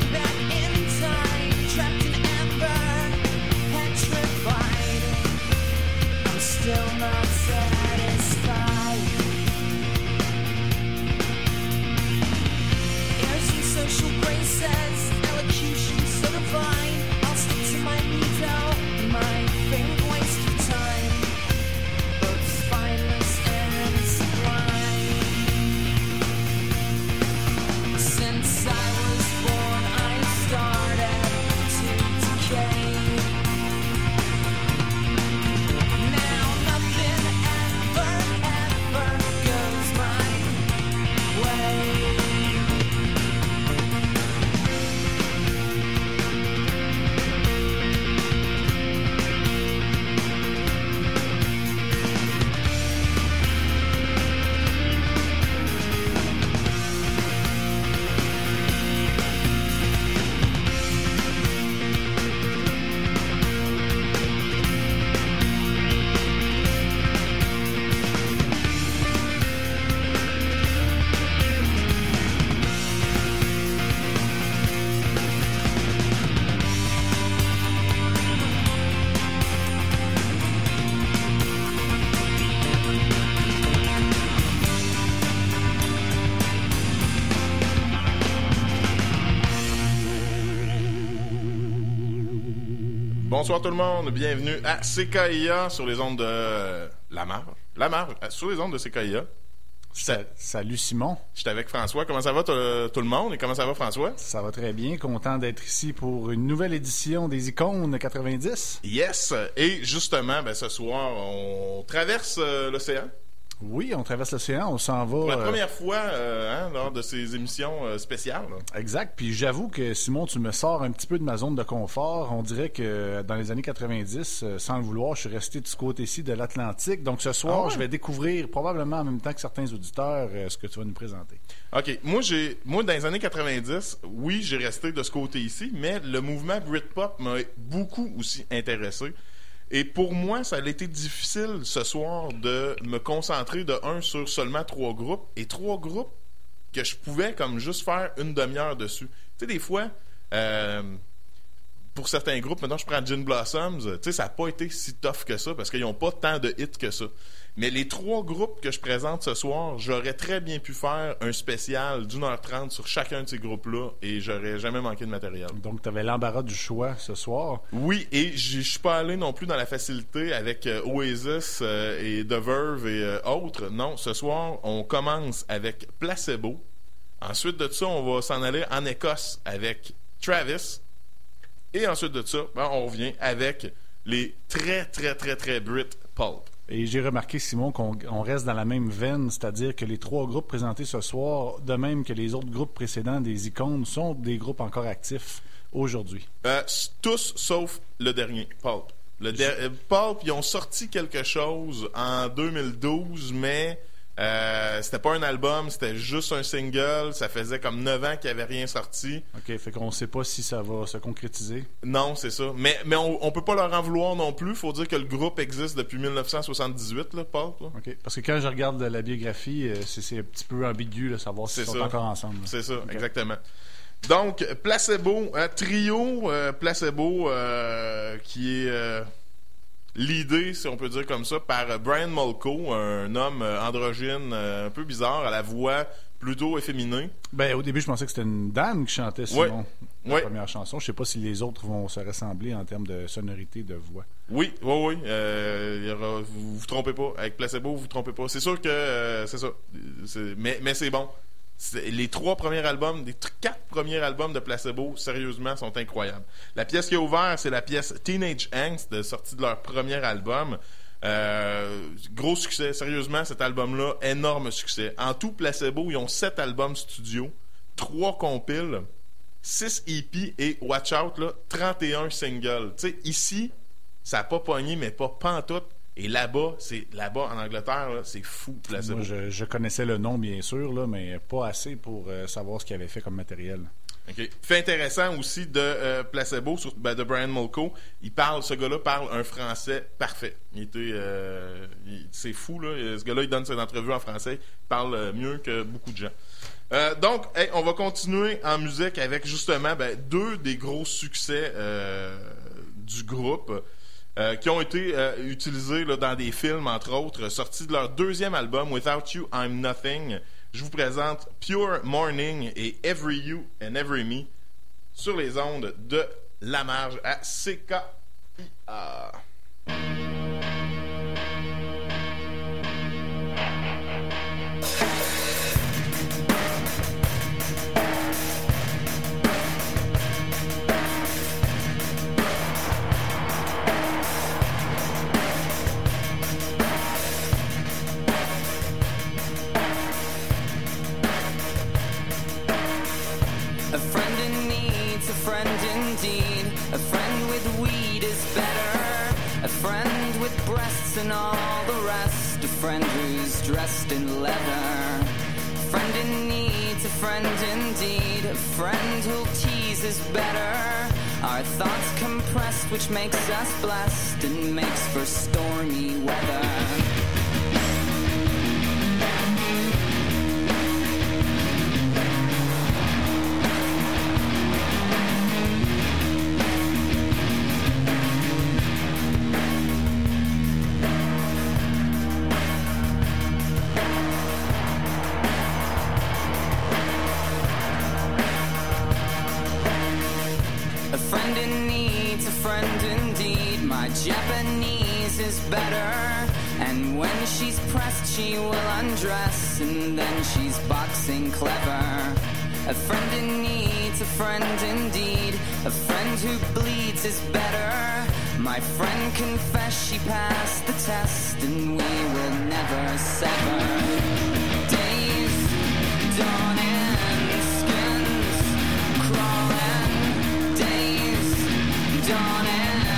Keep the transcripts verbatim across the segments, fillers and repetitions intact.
Bonsoir tout le monde, bienvenue à C K I A sur les ondes de La Marge. La Marge, sur les ondes de C K I A. Sa- Salut Simon. J'étais avec François. Comment ça va t- tout le monde et comment ça va François? Ça va très bien, content d'être ici pour une nouvelle édition des Icônes quatre-vingt-dix. Yes! Et justement, ben, ce soir, on traverse euh, l'océan. Oui, on traverse l'océan, on s'en va... Pour la euh, première fois euh, hein, lors de ces émissions euh, spéciales. Là. Exact, puis j'avoue que Simon, tu me sors un petit peu de ma zone de confort. On dirait que dans les années quatre-vingt-dix, euh, sans le vouloir, je suis resté de ce côté-ci de l'Atlantique. Donc ce soir, Ah ouais? je vais découvrir probablement en même temps que certains auditeurs euh, ce que tu vas nous présenter. OK. Moi, j'ai, moi, dans les années quatre-vingt-dix, oui, j'ai resté de ce côté ici, mais le mouvement Britpop m'a beaucoup aussi intéressé. Et pour moi, ça a été difficile ce soir de me concentrer de un sur seulement trois groupes et trois groupes que je pouvais comme juste faire une demi-heure dessus. Tu sais, des fois, euh, pour certains groupes, maintenant je prends Gin Blossoms, tu sais, ça n'a pas été si tough que ça parce qu'ils n'ont pas tant de hits que ça. Mais les trois groupes que je présente ce soir, j'aurais très bien pu faire un spécial d'une heure trente sur chacun de ces groupes-là et j'aurais jamais manqué de matériel. Donc tu avais l'embarras du choix ce soir. Oui, et je suis pas allé non plus dans la facilité avec euh, Oasis euh, et The Verve et euh, autres. Non, ce soir, on commence avec Placebo. Ensuite de ça, on va s'en aller en Écosse avec Travis. Et ensuite de ça, ben, on revient avec les très, très, très, très Brit Pulp. Et j'ai remarqué, Simon, qu'on on reste dans la même veine, c'est-à-dire que les trois groupes présentés ce soir, de même que les autres groupes précédents des Icônes, sont des groupes encore actifs aujourd'hui. Euh, tous sauf le dernier, Pulp. Le der- euh, Pulp, ils ont sorti quelque chose en deux mille douze, mais euh, c'était pas un album, c'était juste un single. Ça faisait comme neuf ans qu'il n'y avait rien sorti. OK, fait qu'on ne sait pas si ça va se concrétiser. Non, c'est ça. Mais, mais on, on peut pas leur en vouloir non plus. Faut dire que le groupe existe depuis dix-neuf cent soixante-dix-huit, là, Pulp. Là. OK. Parce que quand je regarde la biographie, euh, c'est, c'est un petit peu ambigu de savoir s'ils C'est sont ça. encore ensemble. là. C'est ça, OK. exactement. Donc, Placebo, un trio euh, Placebo euh, qui est euh, leadé, si on peut dire comme ça, par euh, Brian Molko, un homme euh, androgyne euh, un peu bizarre, à la voix plutôt efféminée. Ben, au début, je pensais que c'était une dame qui chantait, Simon, Ouais. la Ouais. première chanson. Je sais pas si les autres vont se ressembler en termes de sonorité, de voix. Oui, oui, oui. Euh, il y aura, vous vous trompez pas. Avec Placebo, vous vous trompez pas. C'est sûr que euh, c'est ça. C'est, mais, mais c'est bon. C'est, les trois premiers albums, les t- quatre premiers albums de Placebo, sérieusement, sont incroyables. La pièce qui a ouvert, c'est la pièce Teenage Angst, de, sortie de leur premier album. Euh, gros succès, sérieusement, cet album-là, énorme succès. En tout, Placebo, ils ont sept albums studio, trois compiles, six E P et Watch Out, là, trente et un singles. Tu sais, ici, ça n'a pas pogné, mais pas pantoute. Et là-bas, c'est là-bas en Angleterre, là, c'est fou, Placebo. Moi, je, je connaissais le nom, bien sûr, là, mais pas assez pour euh, savoir ce qu'il avait fait comme matériel. Okay. Fait intéressant aussi de euh, Placebo, sur, ben, de Brian Molko. Il parle, ce gars-là parle un français parfait. Il était, euh, il, c'est fou là. Ce gars-là, il donne ses entrevues en français. Il parle euh, mieux que beaucoup de gens. Euh, donc, hey, on va continuer en musique avec justement ben, deux des gros succès euh, du groupe euh, qui ont été euh, utilisés là, dans des films, entre autres, sortis de leur deuxième album, Without You, I'm Nothing. Je vous présente Pure Morning et Every You and Every Me sur les ondes de La Marge à C K I A. And all the rest, a friend who's dressed in leather. A friend in need, a friend indeed. A friend who'll tease is better. Our thoughts compressed, which makes us blessed and makes for stormy weather. Japanese is better, and when she's pressed she will undress, and then she's boxing clever. A friend in need's a friend indeed, a friend who bleeds is better. My friend confessed she passed the test, and we will never sever. Days dawning, skins crawling, days dawning.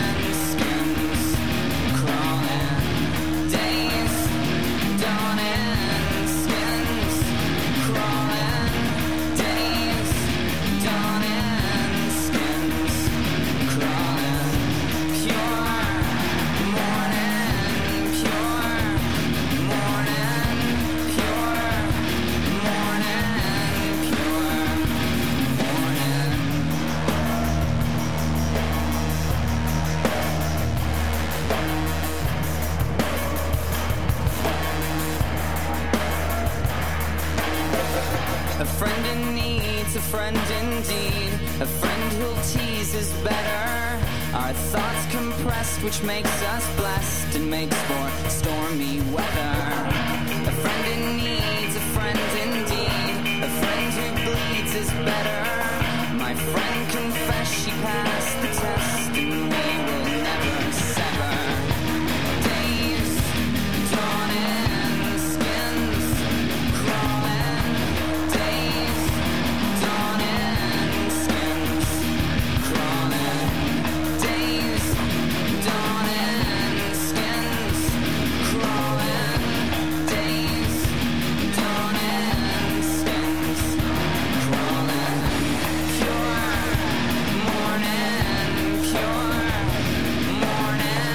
A friend indeed, a friend who'll tease is better. Our thoughts compressed, which makes us blessed and makes for stormy weather. A friend in need's a friend indeed, a friend who bleeds is better. My friend confessed she passed the test, and we will never sever. Days dawning, skins crawling, days dawning, skins crawling, days dawning, skins crawling, days dawning, skins crawling. Pure morning, pure morning,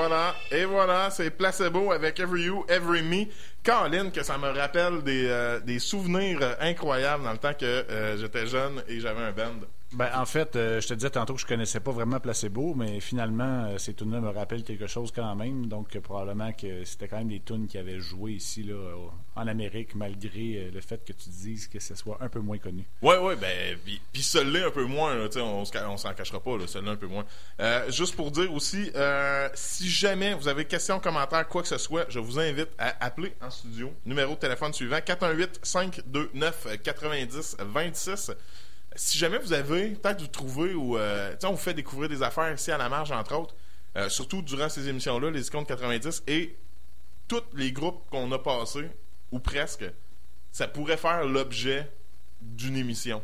voilà, et voilà, c'est Placebo avec Every You, Every Me. Colin, que ça me rappelle des, euh, des souvenirs euh, incroyables dans le temps que euh, j'étais jeune et j'avais un band. Ben, en fait, euh, je te disais tantôt que je connaissais pas vraiment Placebo, mais finalement, euh, ces tunes-là me rappellent quelque chose quand même. Donc, euh, probablement que c'était quand même des tunes qui avaient joué ici, là, euh, en Amérique, malgré euh, le fait que tu dises que ce soit un peu moins connu. Ouais, ouais, ben, puis celui-là un peu moins, là, on, on s'en cachera pas, celui-là un peu moins. Euh, juste pour dire aussi, euh, si jamais vous avez questions, commentaires, quoi que ce soit, je vous invite à appeler en studio. Numéro de téléphone suivant, quatre un huit, cinq deux neuf, quatre zéro deux six. Si jamais vous avez, peut-être vous trouvez ou euh, on vous fait découvrir des affaires ici à la marge, entre autres, euh, surtout durant ces émissions-là, les icônes quatre-vingt-dix, et tous les groupes qu'on a passés, ou presque, ça pourrait faire l'objet d'une émission.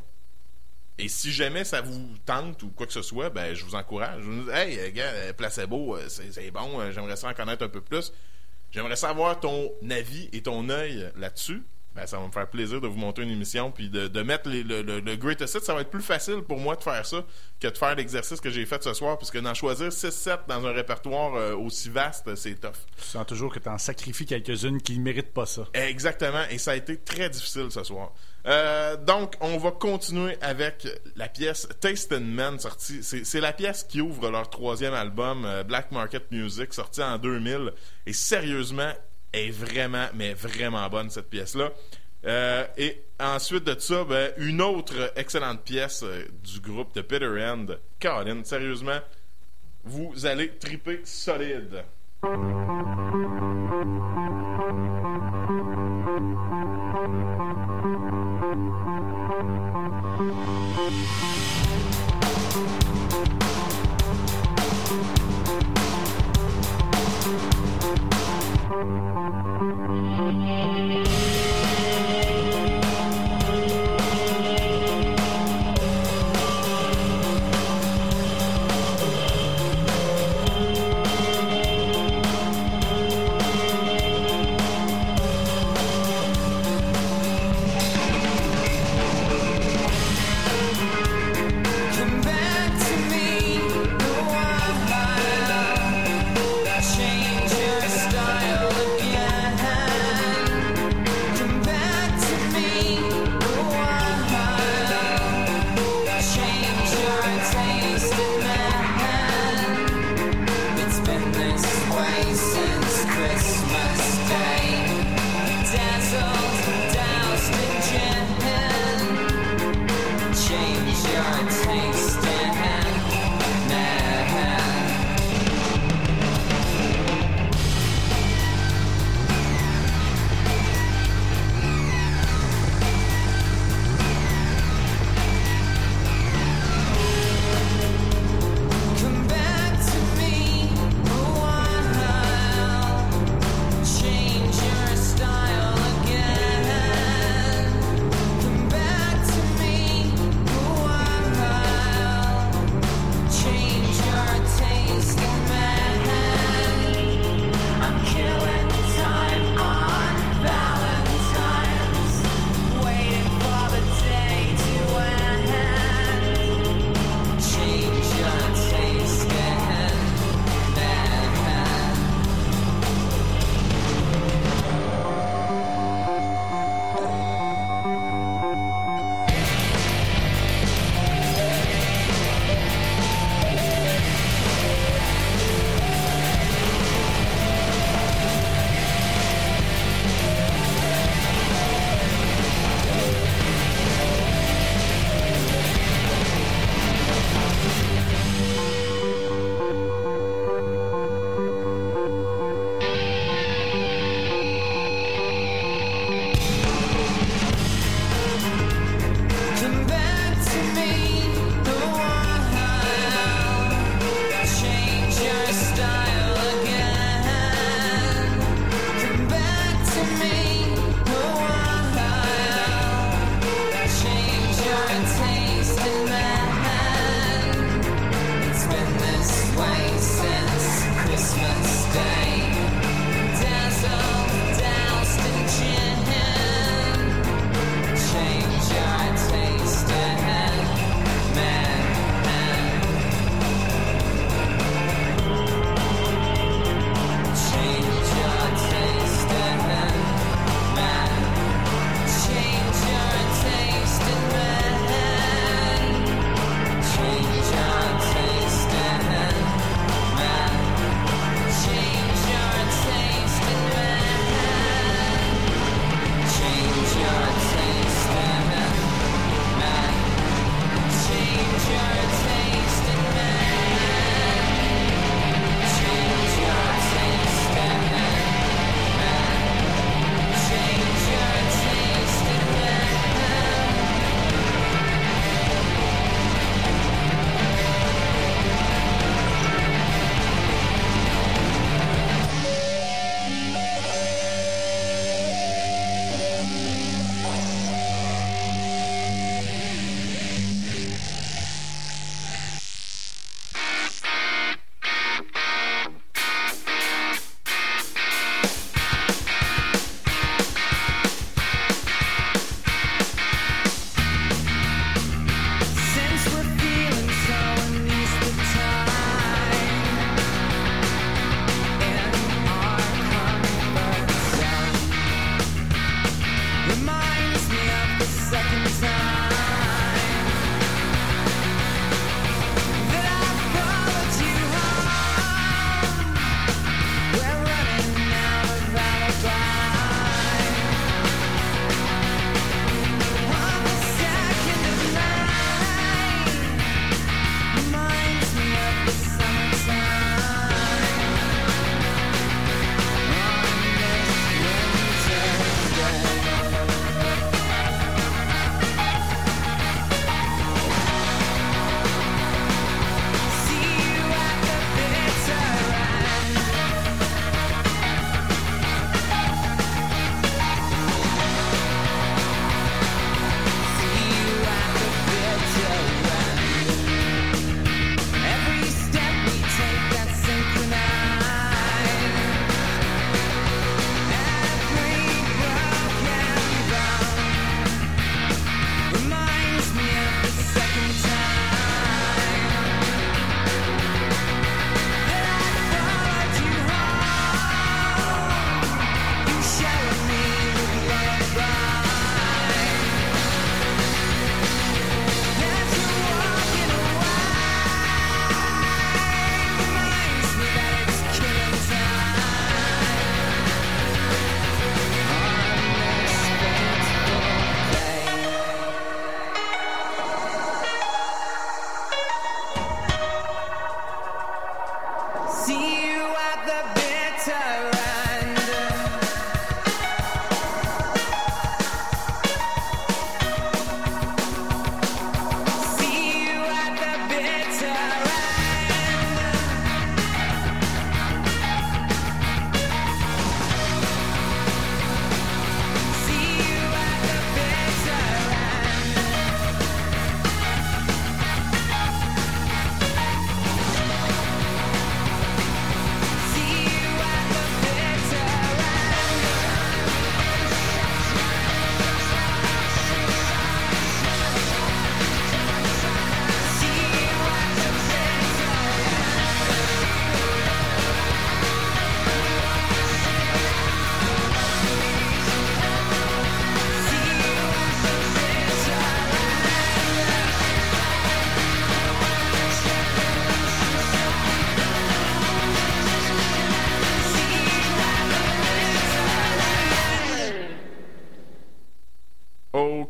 Et si jamais ça vous tente ou quoi que ce soit, ben je vous encourage. Je vous dis, hey, gars, Placebo, c'est, c'est bon, j'aimerais ça en connaître un peu plus. J'aimerais savoir ton avis et ton œil là-dessus. Ben, ça va me faire plaisir de vous monter une émission puis de, de mettre les, le, le, le Greatest Hits. Ça va être plus facile pour moi de faire ça que de faire l'exercice que j'ai fait ce soir, puisque d'en choisir six sept dans un répertoire euh, aussi vaste, c'est tough. Tu sens toujours que tu en sacrifies quelques-unes qui ne méritent pas ça. Exactement, et ça a été très difficile ce soir. Euh, donc, on va continuer avec la pièce Taste and Man, sortie. C'est, c'est la pièce qui ouvre leur troisième album, euh, Black Market Music, sorti en deux mille. Et sérieusement, est vraiment, mais vraiment bonne, cette pièce-là. Euh, et ensuite de ça, ben, une autre excellente pièce euh, du groupe de Bitter End, Colin. Sérieusement, vous allez triper solide. Change your style again.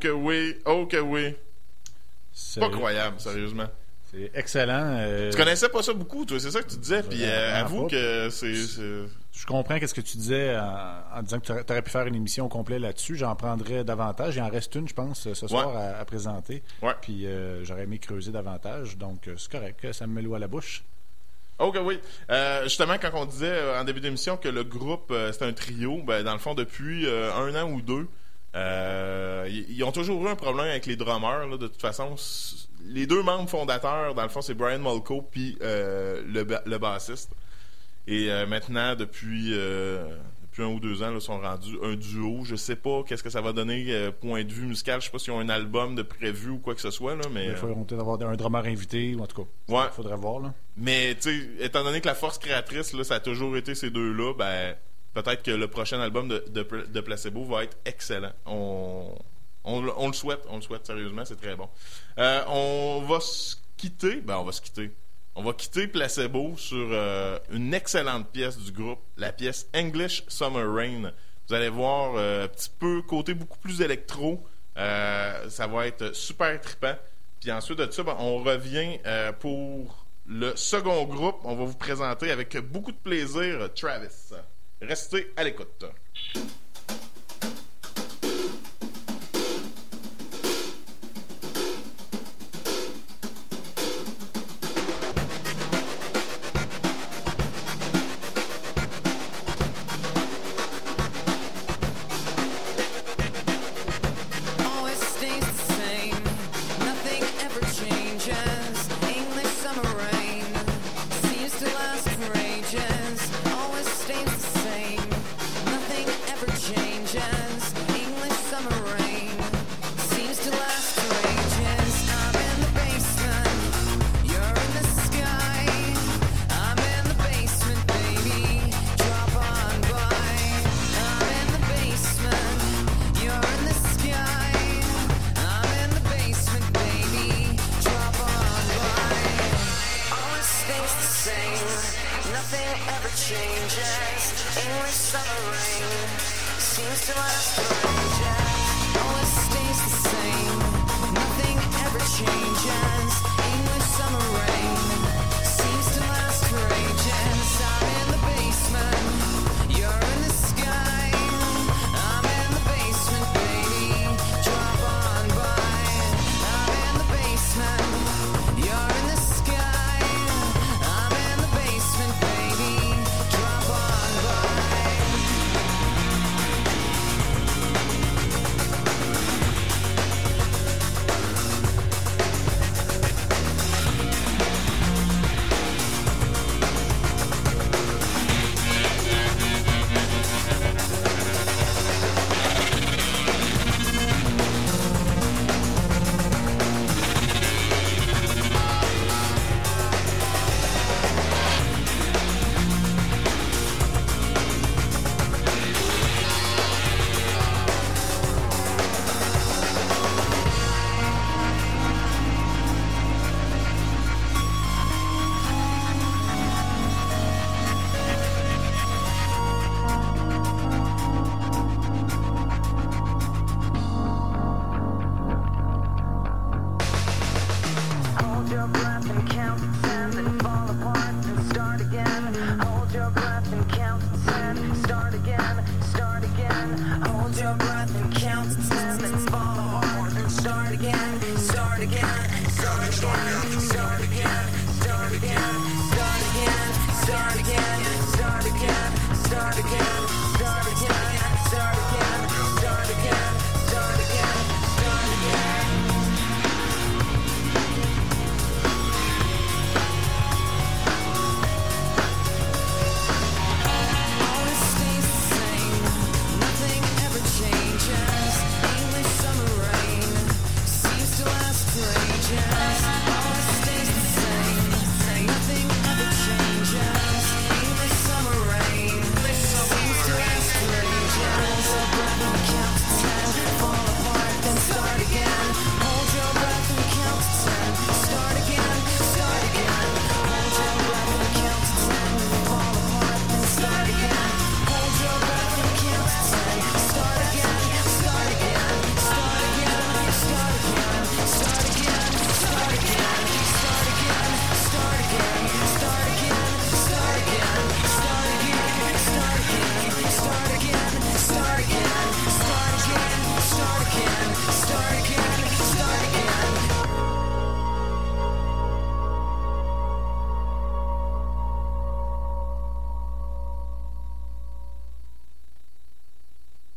que oui, oh que oui. C'est Pas croyable, sérieusement. C'est excellent. Euh... Tu connaissais pas ça beaucoup, toi, c'est ça que tu disais, puis euh, avoue pas. que c'est... c'est... Je comprends qu'est-ce que tu disais en, en disant que tu aurais pu faire une émission au complet là-dessus. J'en prendrais davantage. Il en reste une, je pense, ce soir ouais. à, à présenter. Ouais. Puis euh, j'aurais aimé creuser davantage. Donc, c'est correct. Ça me met l'eau à la bouche. Oh que oui. Euh, justement, quand on disait euh, en début d'émission que le groupe, euh, c'était un trio, ben, dans le fond, depuis euh, un an ou deux, euh, ils ont toujours eu un problème avec les drummers. Là, de toute façon, les deux membres fondateurs, dans le fond, c'est Brian Molko puis euh, le, ba- le bassiste. Et euh, maintenant, depuis, euh, depuis un ou deux ans, ils sont rendus un duo. Je sais pas qu'est-ce que ça va donner, euh, point de vue musical. Je sais pas s'ils ont un album de prévu ou quoi que ce soit. Là, mais, il faudrait peut-être avoir un drummer invité, ou en tout cas, ouais. il faudrait voir. Là. Mais, tu sais, étant donné que la force créatrice, là, ça a toujours été ces deux-là, ben, peut-être que le prochain album de, de, de Placebo va être excellent. On, on, on le souhaite, on le souhaite sérieusement, c'est très bon. Euh, on va se quitter, ben, on va se quitter. On va quitter Placebo sur euh, une excellente pièce du groupe, la pièce English Summer Rain. Vous allez voir euh, un petit peu côté beaucoup plus électro. Euh, ça va être super trippant. Puis ensuite de ça, ben, on revient euh, pour le second groupe. On va vous présenter avec beaucoup de plaisir Travis. Restez à l'écoute.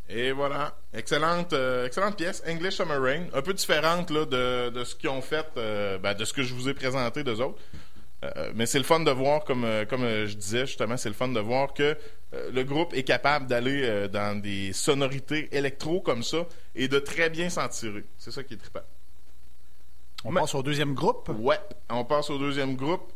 Et voilà. Excellente, euh, excellente pièce. English Summer Rain. Un peu différente là, de, de ce qu'ils ont fait, euh, ben, de ce que je vous ai présenté d'eux autres. Euh, mais c'est le fun de voir, comme, euh, comme euh, je disais justement, c'est le fun de voir que euh, le groupe est capable d'aller euh, dans des sonorités électro comme ça et de très bien s'en tirer. C'est ça qui est trippant. On Mais, passe au deuxième groupe. Ouais, on passe au deuxième groupe.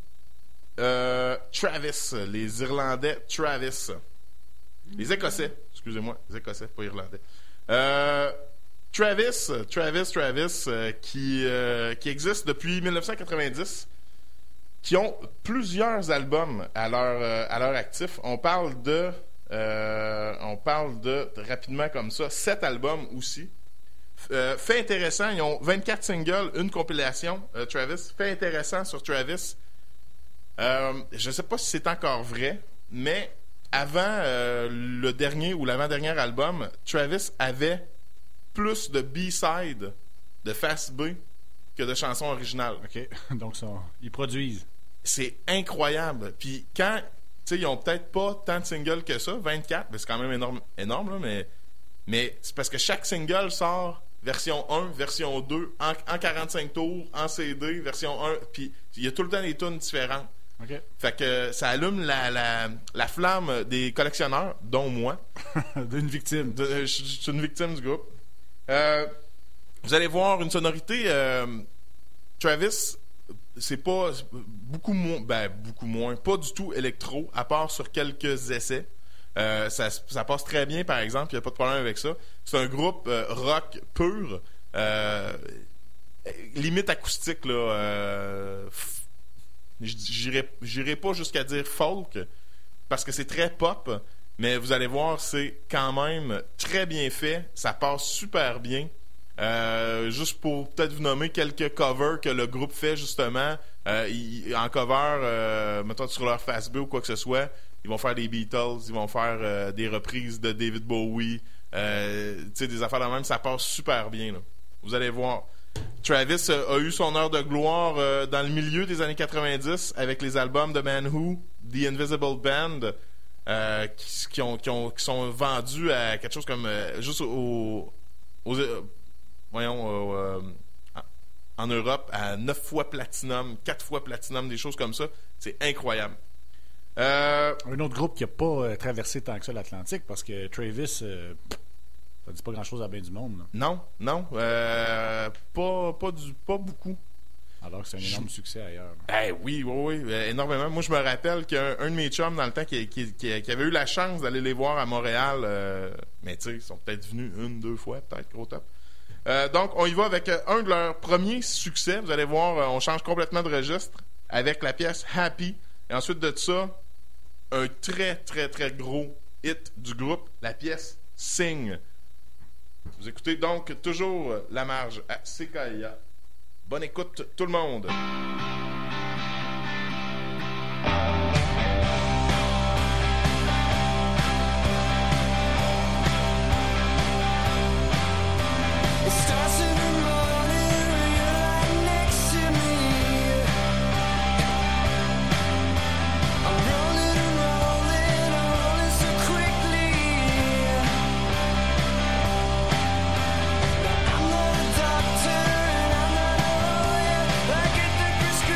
Euh, Travis, les Irlandais Travis. Les Écossais, excusez-moi, les Écossais, pas Irlandais. Euh, Travis, Travis, Travis, euh, qui, euh, qui existe depuis dix-neuf cent quatre-vingt-dix, qui ont plusieurs albums à leur, euh, à leur actif. On parle de, euh, on parle de, rapidement comme ça, sept albums aussi. Euh, fait intéressant, ils ont vingt-quatre singles, une compilation, euh, Travis. Fait intéressant sur Travis. Euh, je ne sais pas si c'est encore vrai, mais avant euh, le dernier ou l'avant-dernier album, Travis avait plus de B-side de Fast B que de chansons originales. OK. Donc, ça, ils produisent. C'est incroyable. Puis quand, tu sais, ils ont peut-être pas tant de singles que ça, vingt-quatre, mais c'est quand même énorme, énorme là, mais, mais c'est parce que chaque single sort version un, version deux, en, en quarante-cinq tours, en C D, version un, puis il y a tout le temps des tunes différentes. OK. Fait que ça allume la, la, la flamme des collectionneurs, dont moi. D'une victime. De, je, je suis une victime du groupe. Euh, vous allez voir une sonorité. Euh, Travis, c'est pas beaucoup moins, ben beaucoup moins, pas du tout électro, à part sur quelques essais. Euh, ça, ça passe très bien, par exemple, il n'y a pas de problème avec ça. C'est un groupe euh, rock pur, euh, limite acoustique, là. Euh, J'irai, j'irai pas jusqu'à dire folk, parce que c'est très pop, mais vous allez voir, c'est quand même très bien fait. Ça passe super bien. Euh, juste pour peut-être vous nommer quelques covers que le groupe fait, justement. Euh, ils, en cover, euh, mettons sur leur Fast B ou quoi que ce soit, ils vont faire des Beatles, ils vont faire euh, des reprises de David Bowie, euh, tu sais, des affaires de même. Ça passe super bien, là. Vous allez voir. Travis a eu son heure de gloire euh, dans le milieu des années quatre-vingt-dix avec les albums de Man Who, The Invisible Band, euh, qui, qui, ont, qui, ont, qui sont vendus à quelque chose comme euh, juste au, aux, euh, voyons, au, euh, en Europe à neuf fois platinum, quatre fois platinum, des choses comme ça. C'est incroyable. Euh, Un autre groupe qui n'a pas euh, traversé tant que ça l'Atlantique, parce que Travis, euh, ça dit pas grand-chose à bien du monde. Là. Non, non. Euh, pas, pas, du, pas beaucoup. Alors que c'est un énorme Je... succès ailleurs. Eh oui, oui, oui, énormément. Moi, je me rappelle qu'un un de mes chums dans le temps qui, qui, qui, qui avait eu la chance d'aller les voir à Montréal, euh, mais tu sais, ils sont peut-être venus une, deux fois, peut-être, gros top. Euh, donc, on y va avec un de leurs premiers succès. Vous allez voir, on change complètement de registre avec la pièce Happy. Et ensuite de ça, un très, très, très gros hit du groupe, la pièce Sing. Vous écoutez donc toujours La Marge à C K I A. Bonne écoute, tout le monde! I'm not a doctor and I'm not a lawyer. I get the prescription.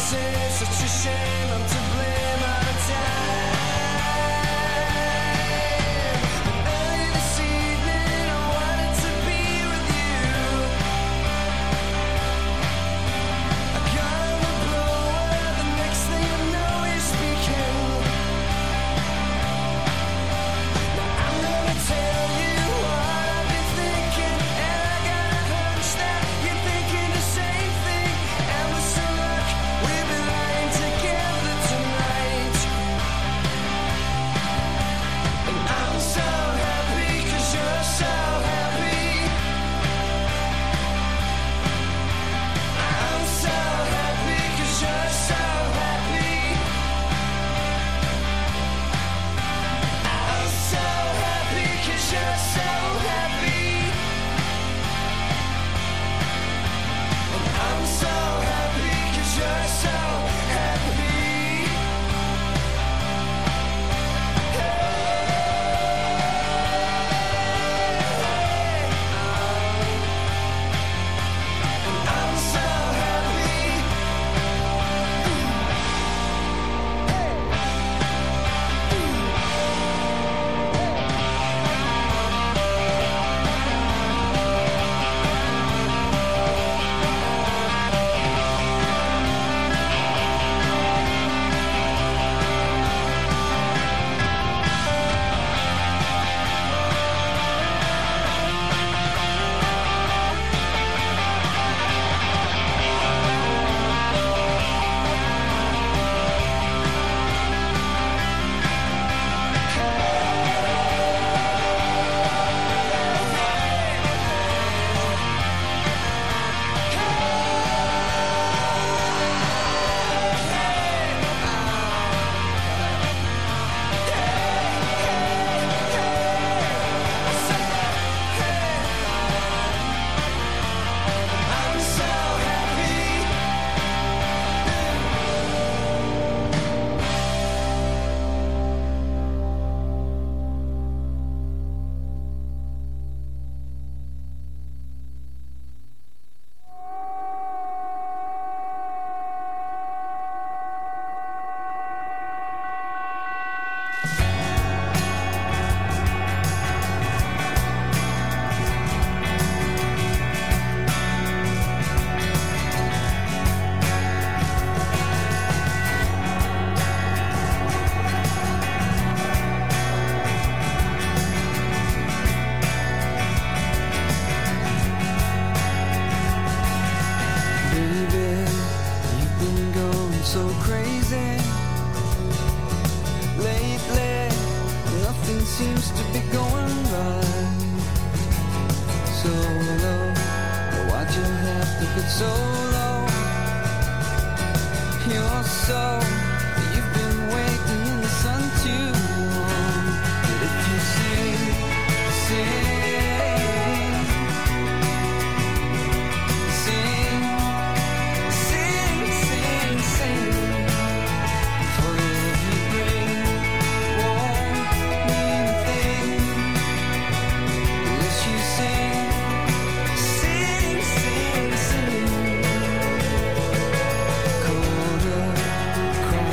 Caught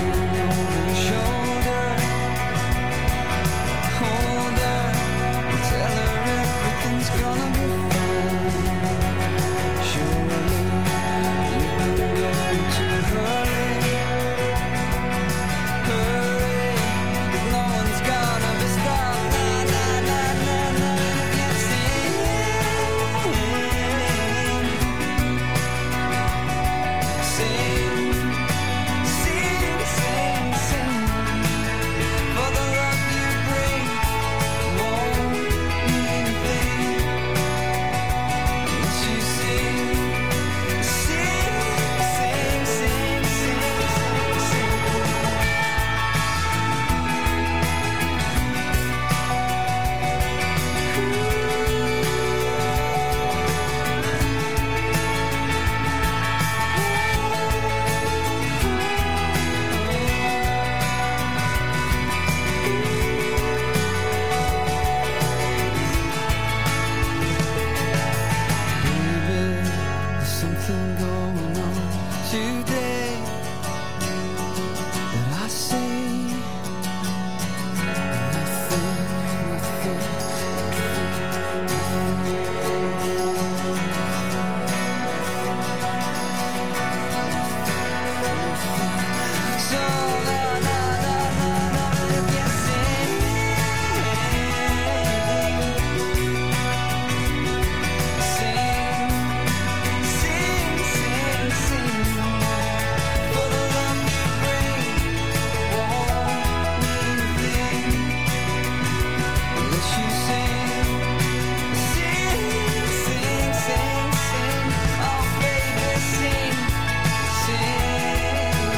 So la la la la la, if you sing, sing, sing, sing, sing. For the love you bring won't mean a thing unless you sing, sing, sing, sing, sing. Oh baby, sing, sing,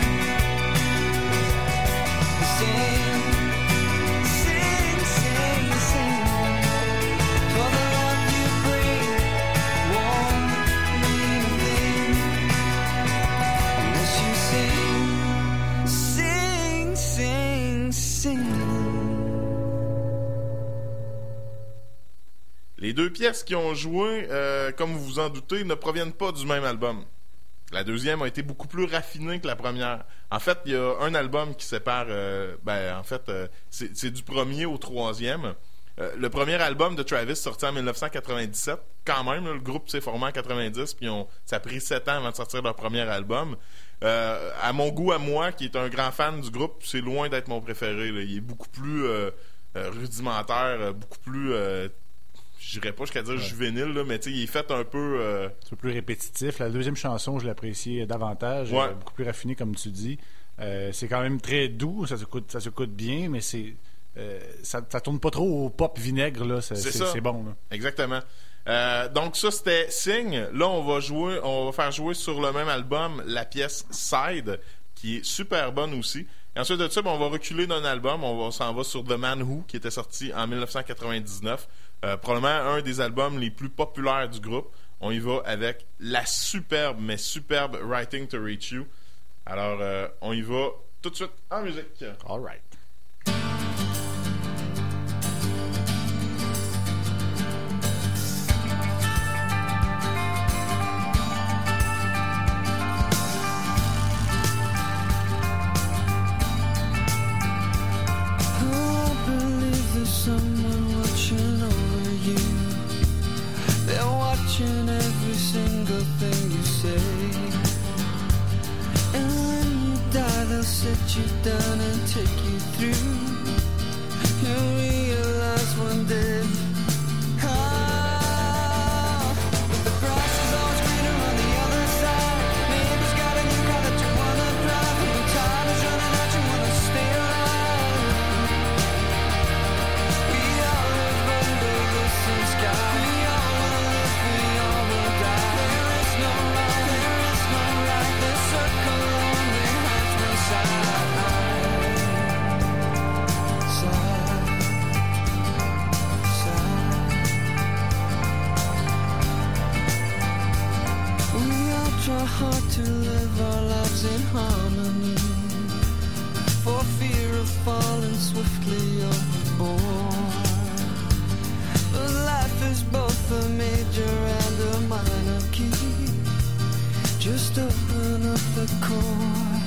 sing, sing, sing, sing. For the love you bring won't mean a thing unless you sing, sing, sing, sing. Les deux pièces qui ont joué, euh, comme vous vous en doutez, ne proviennent pas du même album. La deuxième a été beaucoup plus raffinée que la première. En fait, il y a un album qui sépare... Euh, ben, en fait, euh, c'est, c'est du premier au troisième. Euh, le premier album de Travis sorti en dix-neuf cent quatre-vingt-dix-sept. Quand même, là, le groupe s'est formé en quatre-vingt-dix, puis on, ça a pris sept ans avant de sortir leur premier album. Euh, à mon goût, à moi, qui est un grand fan du groupe, c'est loin d'être mon préféré. Là. Il est beaucoup plus euh, euh, rudimentaire, euh, beaucoup plus... Euh, je dirais pas jusqu'à dire Ouais. juvénile, là, mais tu sais, il est fait un peu... Euh, Un peu plus répétitif. La deuxième chanson, je l'appréciais davantage. Ouais. euh, beaucoup plus raffinée, comme tu dis. Euh, c'est quand même très doux. Ça s'écoute, ça s'écoute bien, mais c'est euh, ça, ça tourne pas trop au pop vinaigre. Là. C'est, C'est c'est, ça. c'est bon. Là. Exactement. Euh, donc ça, c'était Sing. Là, on va jouer, on va faire jouer sur le même album la pièce Side, qui est super bonne aussi. Et ensuite de ça, ben, on va reculer d'un album. On, va, on s'en va sur The Man Who, qui était sorti en dix-neuf cent quatre-vingt-dix-neuf. Euh, probablement un des albums les plus populaires du groupe. On y va avec la superbe, mais superbe Writing to Reach You. Alors, euh, on y va tout de suite en musique. All right. Oh, I believe there's someone watching over you. They're watching every single thing you say. And when you die, they'll sit you down and take you through. You'll realize one day. Ah, but the grass is always greener on the other side. Neighbor's got a new car that you wanna drive. And when time is running out, you wanna stay alive. We all live under the same sky. We all will live, we all will die. There is no wrong, there is no right. The circle only has one side. Side, side. We all try hard to live our lives in harmony, for fear of falling swiftly overboard. But life is both a major and a minor key. Just open up the chord.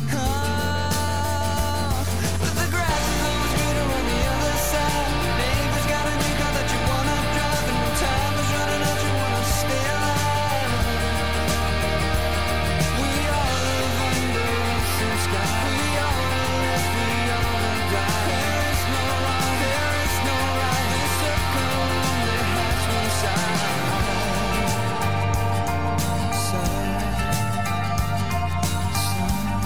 Ah, but the grass is always greener on the other side. Neighbor's got a new car that you wanna drive, and when time is running out, you wanna stay alive. We all live under the same sky. We all will live, we all will die. There is no wrong, there is no right. The circle only has one side. Side, side.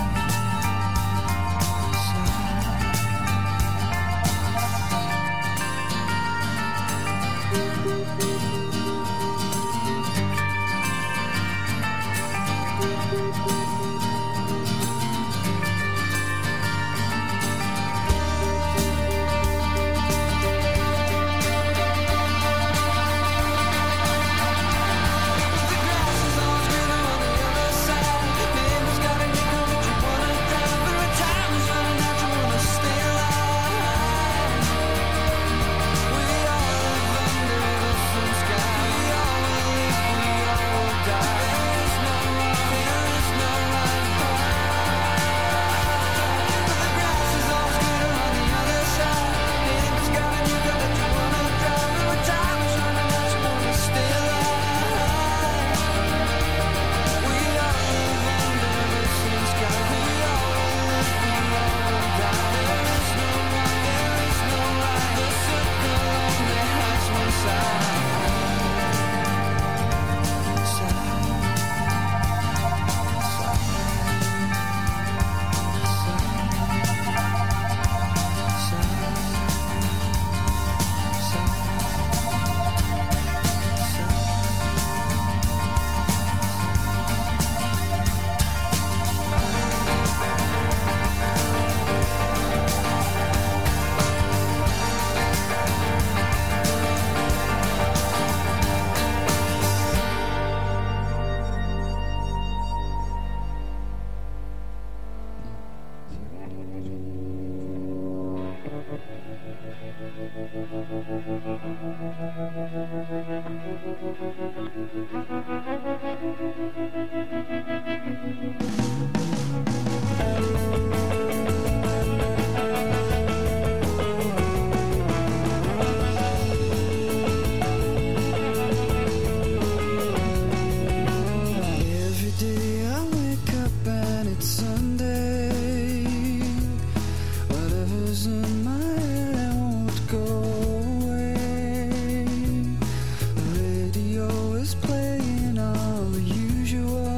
it's Sunday. Whatever's in my head won't go away. The radio is playing all the usual.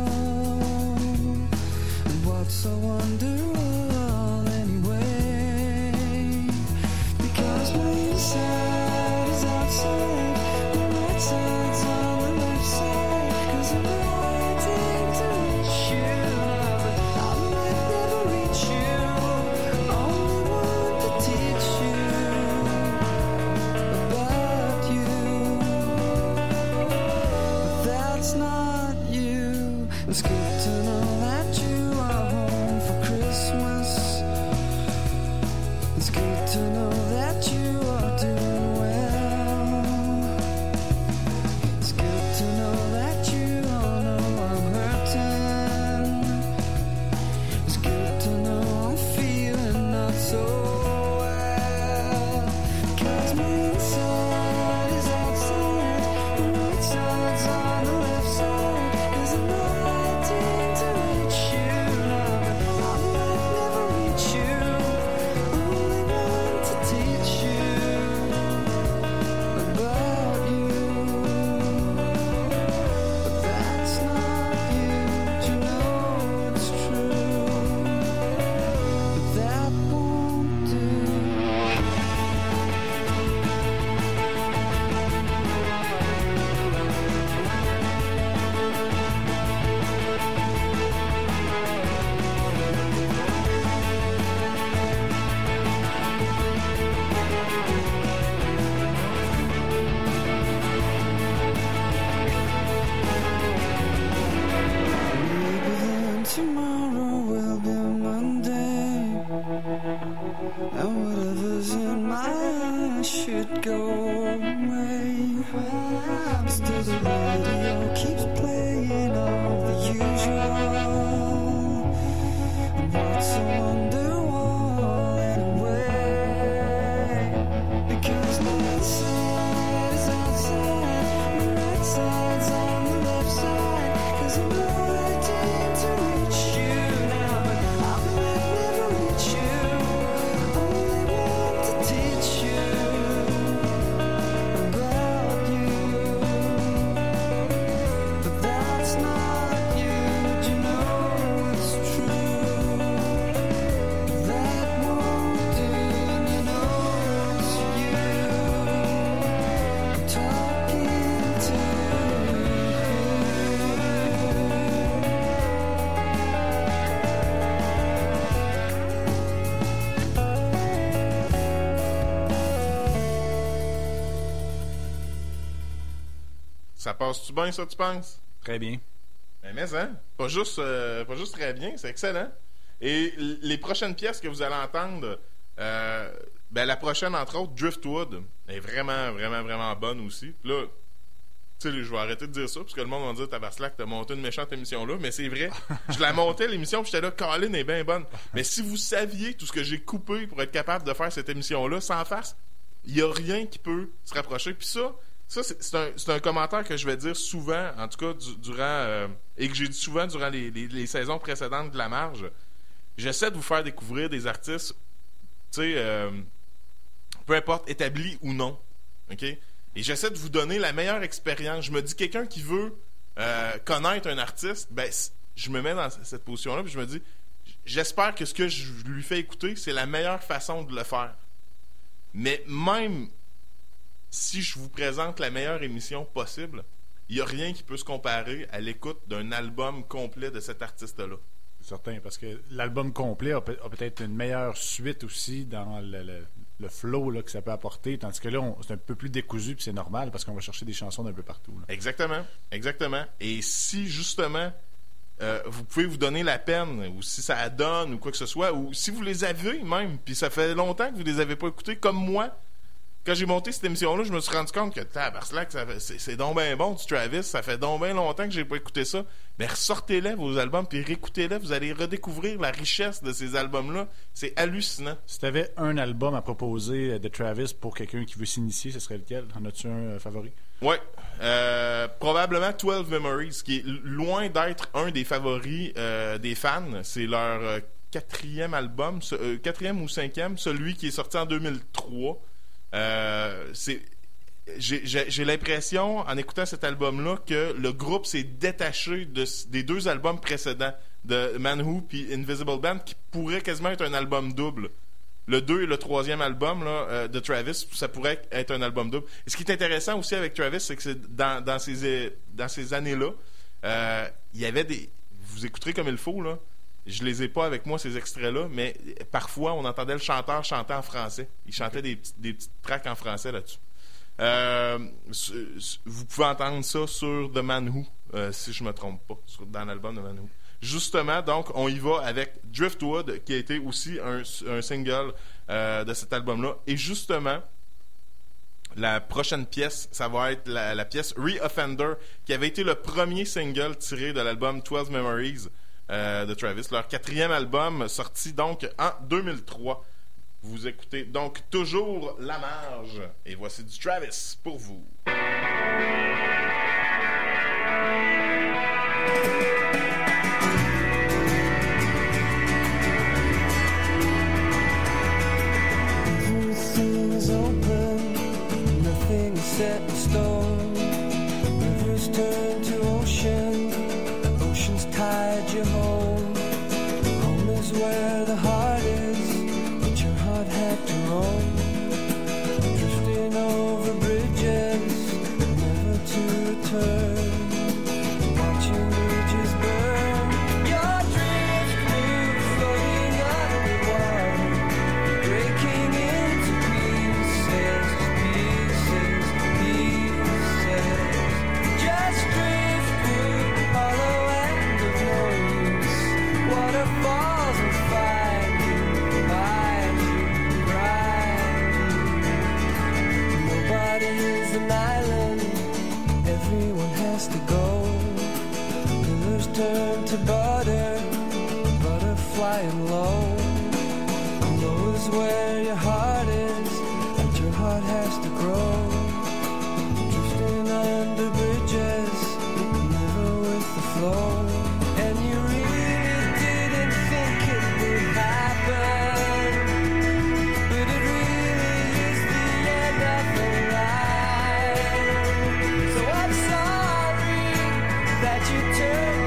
And what's I wonder all anyway? Because my inside is outside, my right side's on the left side. 'Cause I'm waiting to reach you, but I might never reach you. Only want to teach you about you, but that's not you. It's good to know that you are home for Christmas. It's good to know that you are doing well. It's good to know that you all know I'm hurting. It's good to know I'm feeling not so well. 'Cause my inside is outside, the right side's on the left side. 'Cause I'm waiting to reach you now, but I might never reach you. Only want to teach you about you, but that's not you. You know it's true, but that won't do. Maybe then tomorrow will be Monday, and whatever's in my eyes should go away. Still the radio keeps playing all the usual, and what's a wonderwall anyway? Because my inside is outside, my right side's on the left side. 'Cause I'm waiting to reach you now, but I might never reach you. Only want to teach you about you, but that's not you. You know it's true. That won't do. You know it's you talking to you. Ça passe-tu bien, ça, tu penses? Très bien. Ben, mais, hein? Pas juste, euh, pas juste très bien, c'est excellent. Et l- les prochaines pièces que vous allez entendre, euh, ben, la prochaine, entre autres, Driftwood, est vraiment, vraiment, vraiment bonne aussi. Puis là, tu sais, je vais arrêter de dire ça, parce que le monde va me dire, Tabarnak, t'as monté une méchante émission là, mais c'est vrai. Je la montais, l'émission, puis j'étais là, Colin est bien bonne. Mais si vous saviez tout ce que j'ai coupé pour être capable de faire cette émission-là, sans farce, il n'y a rien qui peut se rapprocher. Puis ça, ça c'est, c'est, un, c'est un commentaire que je vais dire souvent, en tout cas, du- durant, euh, et que j'ai dit souvent durant les, les, les saisons précédentes de La Marge. J'essaie de vous faire découvrir des artistes, tu sais, euh, peu importe, établis ou non. OK? Et j'essaie de vous donner la meilleure expérience. Je me dis, quelqu'un qui veut euh, connaître un artiste, ben, c- je me mets dans c- cette position-là, puis je me dis, j'espère que ce que je lui fais écouter, c'est la meilleure façon de le faire. Mais même si je vous présente la meilleure émission possible, il n'y a rien qui peut se comparer à l'écoute d'un album complet de cet artiste-là. Certain, parce que l'album complet a, peut- a peut-être une meilleure suite aussi dans le, le, le flow là, que ça peut apporter, tandis que là, on- c'est un peu plus décousu, puis c'est normal, parce qu'on va chercher des chansons d'un peu partout. Là. Exactement, exactement. Et si justement euh, vous pouvez vous donner la peine, ou si ça donne, ou quoi que ce soit, ou si vous les avez même, puis ça fait longtemps que vous les avez pas écoutés, comme moi, quand j'ai monté cette émission-là, je me suis rendu compte que tabarnak, ça fait- c'est, c'est donc bien bon du Travis, ça fait donc bien longtemps que j'ai pas écouté ça. Mais ressortez-les vos albums, puis réécoutez-les, vous allez redécouvrir la richesse de ces albums-là. C'est hallucinant. Si tu avais un album à proposer de Travis pour quelqu'un qui veut s'initier, ce serait lequel? En as-tu un euh, favori? Ouais. Euh, probablement douze Memories, qui est loin d'être un des favoris euh, des fans. C'est leur euh, quatrième album, ce, euh, quatrième ou cinquième, celui qui est sorti en deux mille trois. Euh, c'est, j'ai, j'ai, j'ai l'impression, en écoutant cet album-là, que le groupe s'est détaché de, des deux albums précédents, de Man Who puis Invisible Band, qui pourrait quasiment être un album double. Le deux et le troisième album là, euh, de Travis, ça pourrait être un album double. Et ce qui est intéressant aussi avec Travis, c'est que c'est dans, dans, ces, dans ces années-là, euh, il y avait des... Vous écouterez comme il faut, là. Je les ai pas avec moi, ces extraits-là, mais parfois, on entendait le chanteur chanter en français. Il chantait des, petits, des petites tracks en français là-dessus. Euh, vous pouvez entendre ça sur The Man Who, euh, si je me trompe pas, sur, dans l'album de Man Who. Justement, donc, on y va avec Driftwood, qui a été aussi un, un single euh, de cet album-là. Et justement, la prochaine pièce, ça va être la, la pièce Re-Offender, qui avait été le premier single tiré de l'album douze Memories euh, de Travis, leur quatrième album, sorti donc en deux mille trois. Vous écoutez donc toujours La Marge. Et voici du Travis pour vous. Set in stone, rivers turn to ocean, ocean's tide you home. Home is where the heart is, but your heart had to roam. Drifting over bridges, never to return. Watching bridges burn, your driftwood floating underwater, breaking into pieces. Turn to butter, butter flying low. Low is where your heart is, and your heart has to grow. Drifting under bridges, never with the flow. And you really didn't think it would happen, but it really is the end of the line. So I'm sorry that you turned.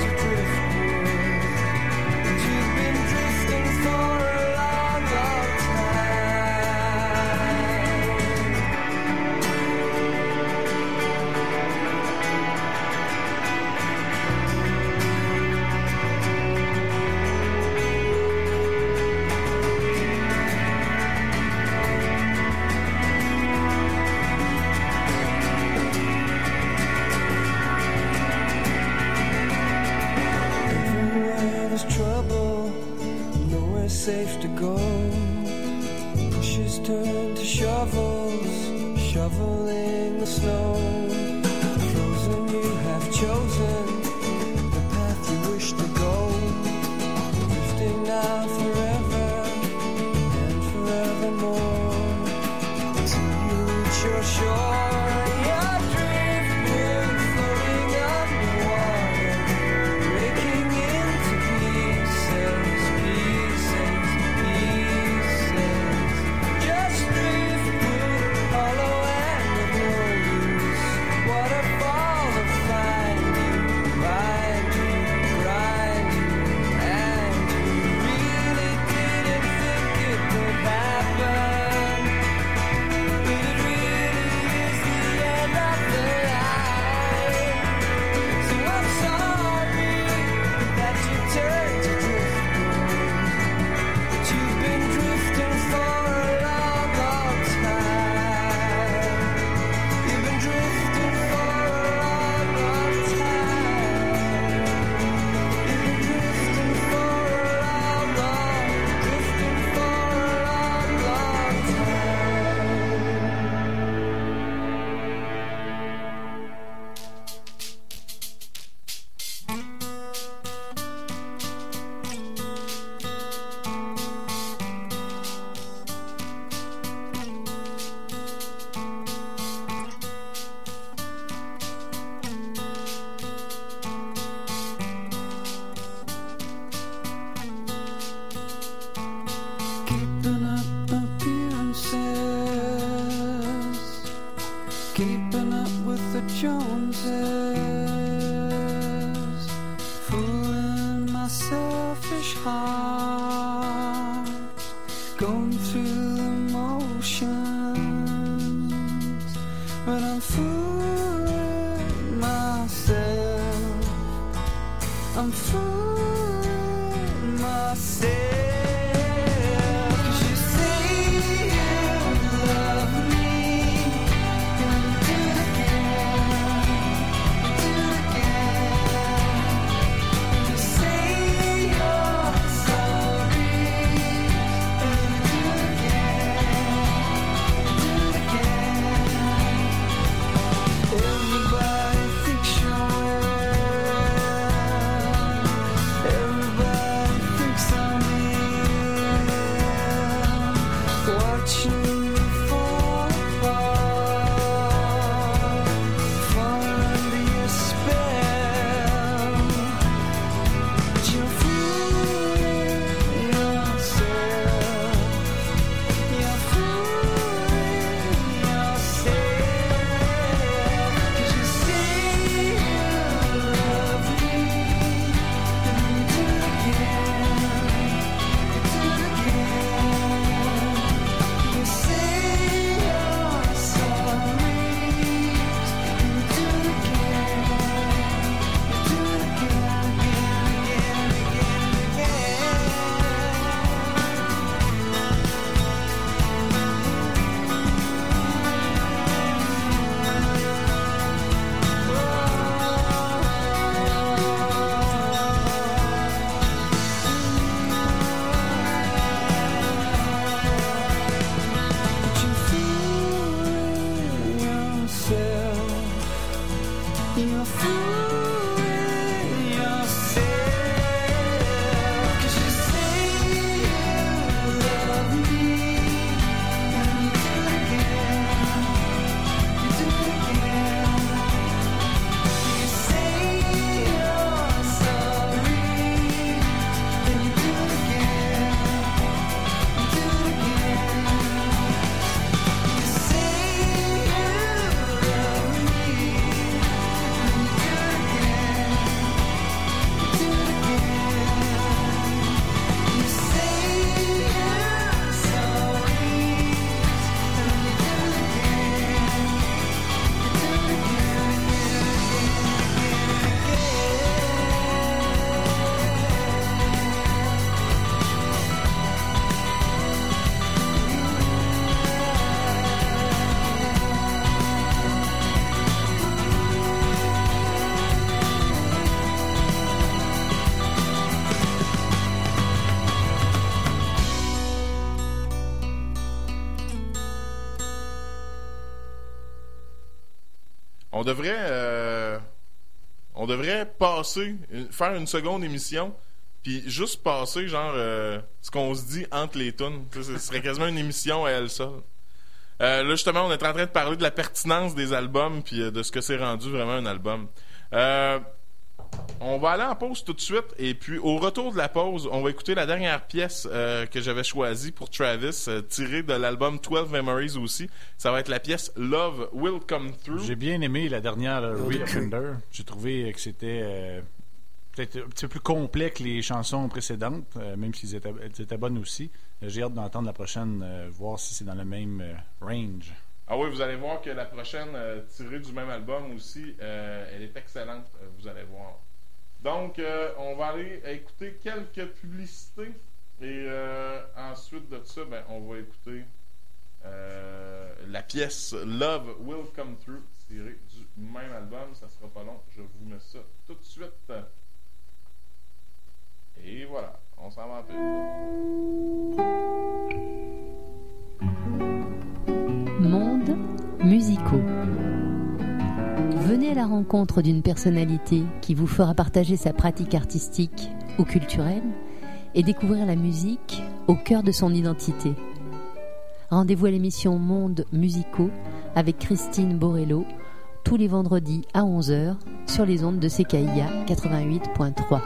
Safe to go. Pushes turn to shovels, shoveling the snow. Frozen, you have chosen the path you wish to go. Drifting now forever and forevermore, till you reach your shore. Your driftwood floating underwater, breaking into pieces. Really selfish heart going through the motions, but I'm fooling myself. I'm fooling myself. On devrait euh, on devrait passer, faire une seconde émission, puis juste passer genre euh, ce qu'on se dit entre les tunes. Ce serait quasiment une émission à elle seule. Euh, là justement, on est en train de parler de la pertinence des albums puis euh, de ce que c'est rendu vraiment un album. Euh, on va aller en pause tout de suite et puis au retour de la pause, on va écouter la dernière pièce euh, que j'avais choisie pour Travis, euh, tirée de l'album twelve Memories aussi. Ça va être la pièce Love Will Come Through. J'ai bien aimé la dernière euh, Reoffender. J'ai trouvé que c'était euh, peut-être un petit peu plus complet que les chansons précédentes, euh, même si elles étaient, elles étaient bonnes aussi. Euh, j'ai hâte d'entendre la prochaine, euh, voir si c'est dans le même euh, range. Ah oui, vous allez voir que la prochaine, euh, tirée du même album aussi, euh, elle est excellente, euh, vous allez voir. Donc, euh, on va aller écouter quelques publicités et euh, ensuite de ça, ben, on va écouter euh, la pièce Love Will Come Through, tirée du même album. Ça sera pas long, je vous mets ça tout de suite. Et voilà, on s'en va en paix. Mondes musicaux. Venez à la rencontre d'une personnalité qui vous fera partager sa pratique artistique ou culturelle et découvrir la musique au cœur de son identité. Rendez-vous à l'émission Mondes musicaux avec Christine Borello tous les vendredis à onze heures sur les ondes de C K I A quatre-vingt-huit point trois.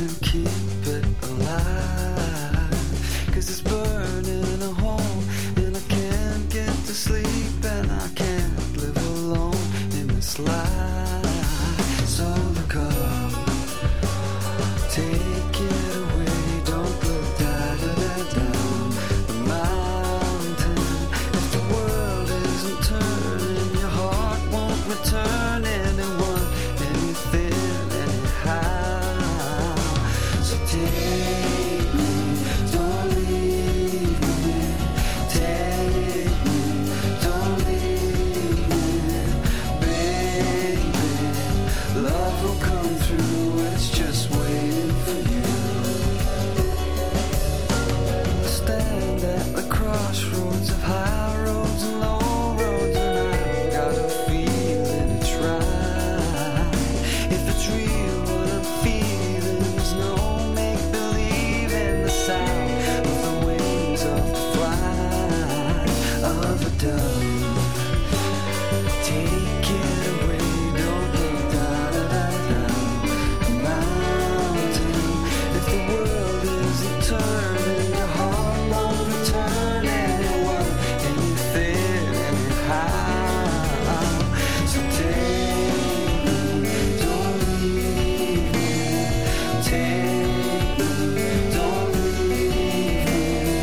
and keep it alive. Cause it's burning a hole and I can't get to sleep and I can't live alone in this life. So look up, take it away, don't look da da da down the mountain. If the world isn't turning, your heart won't return anyone, anything, anyhow. So take me, don't leave me. Take me, don't leave me. Baby, love will come through, it's just waiting for you. Stand at the crossroads of high roads and low roads, and I've got a feeling it's right. If it's real, what I'm feeling is no make-believe in the sound of the wings of the flight of a dove. Take it away, don't look da-da-da-down the mountain. If the world isn't turning, your heart won't return anyone, anything, anyhow. So take me, don't leave me. Take me, don't leave me.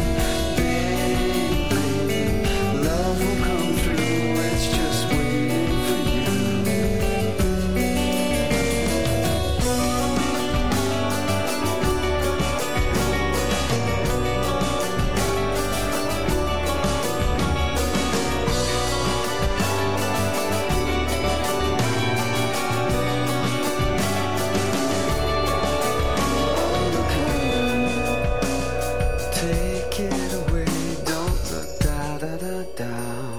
Baby, love will come through, it's just waiting for you. Take it away, don't look da-da-da-down.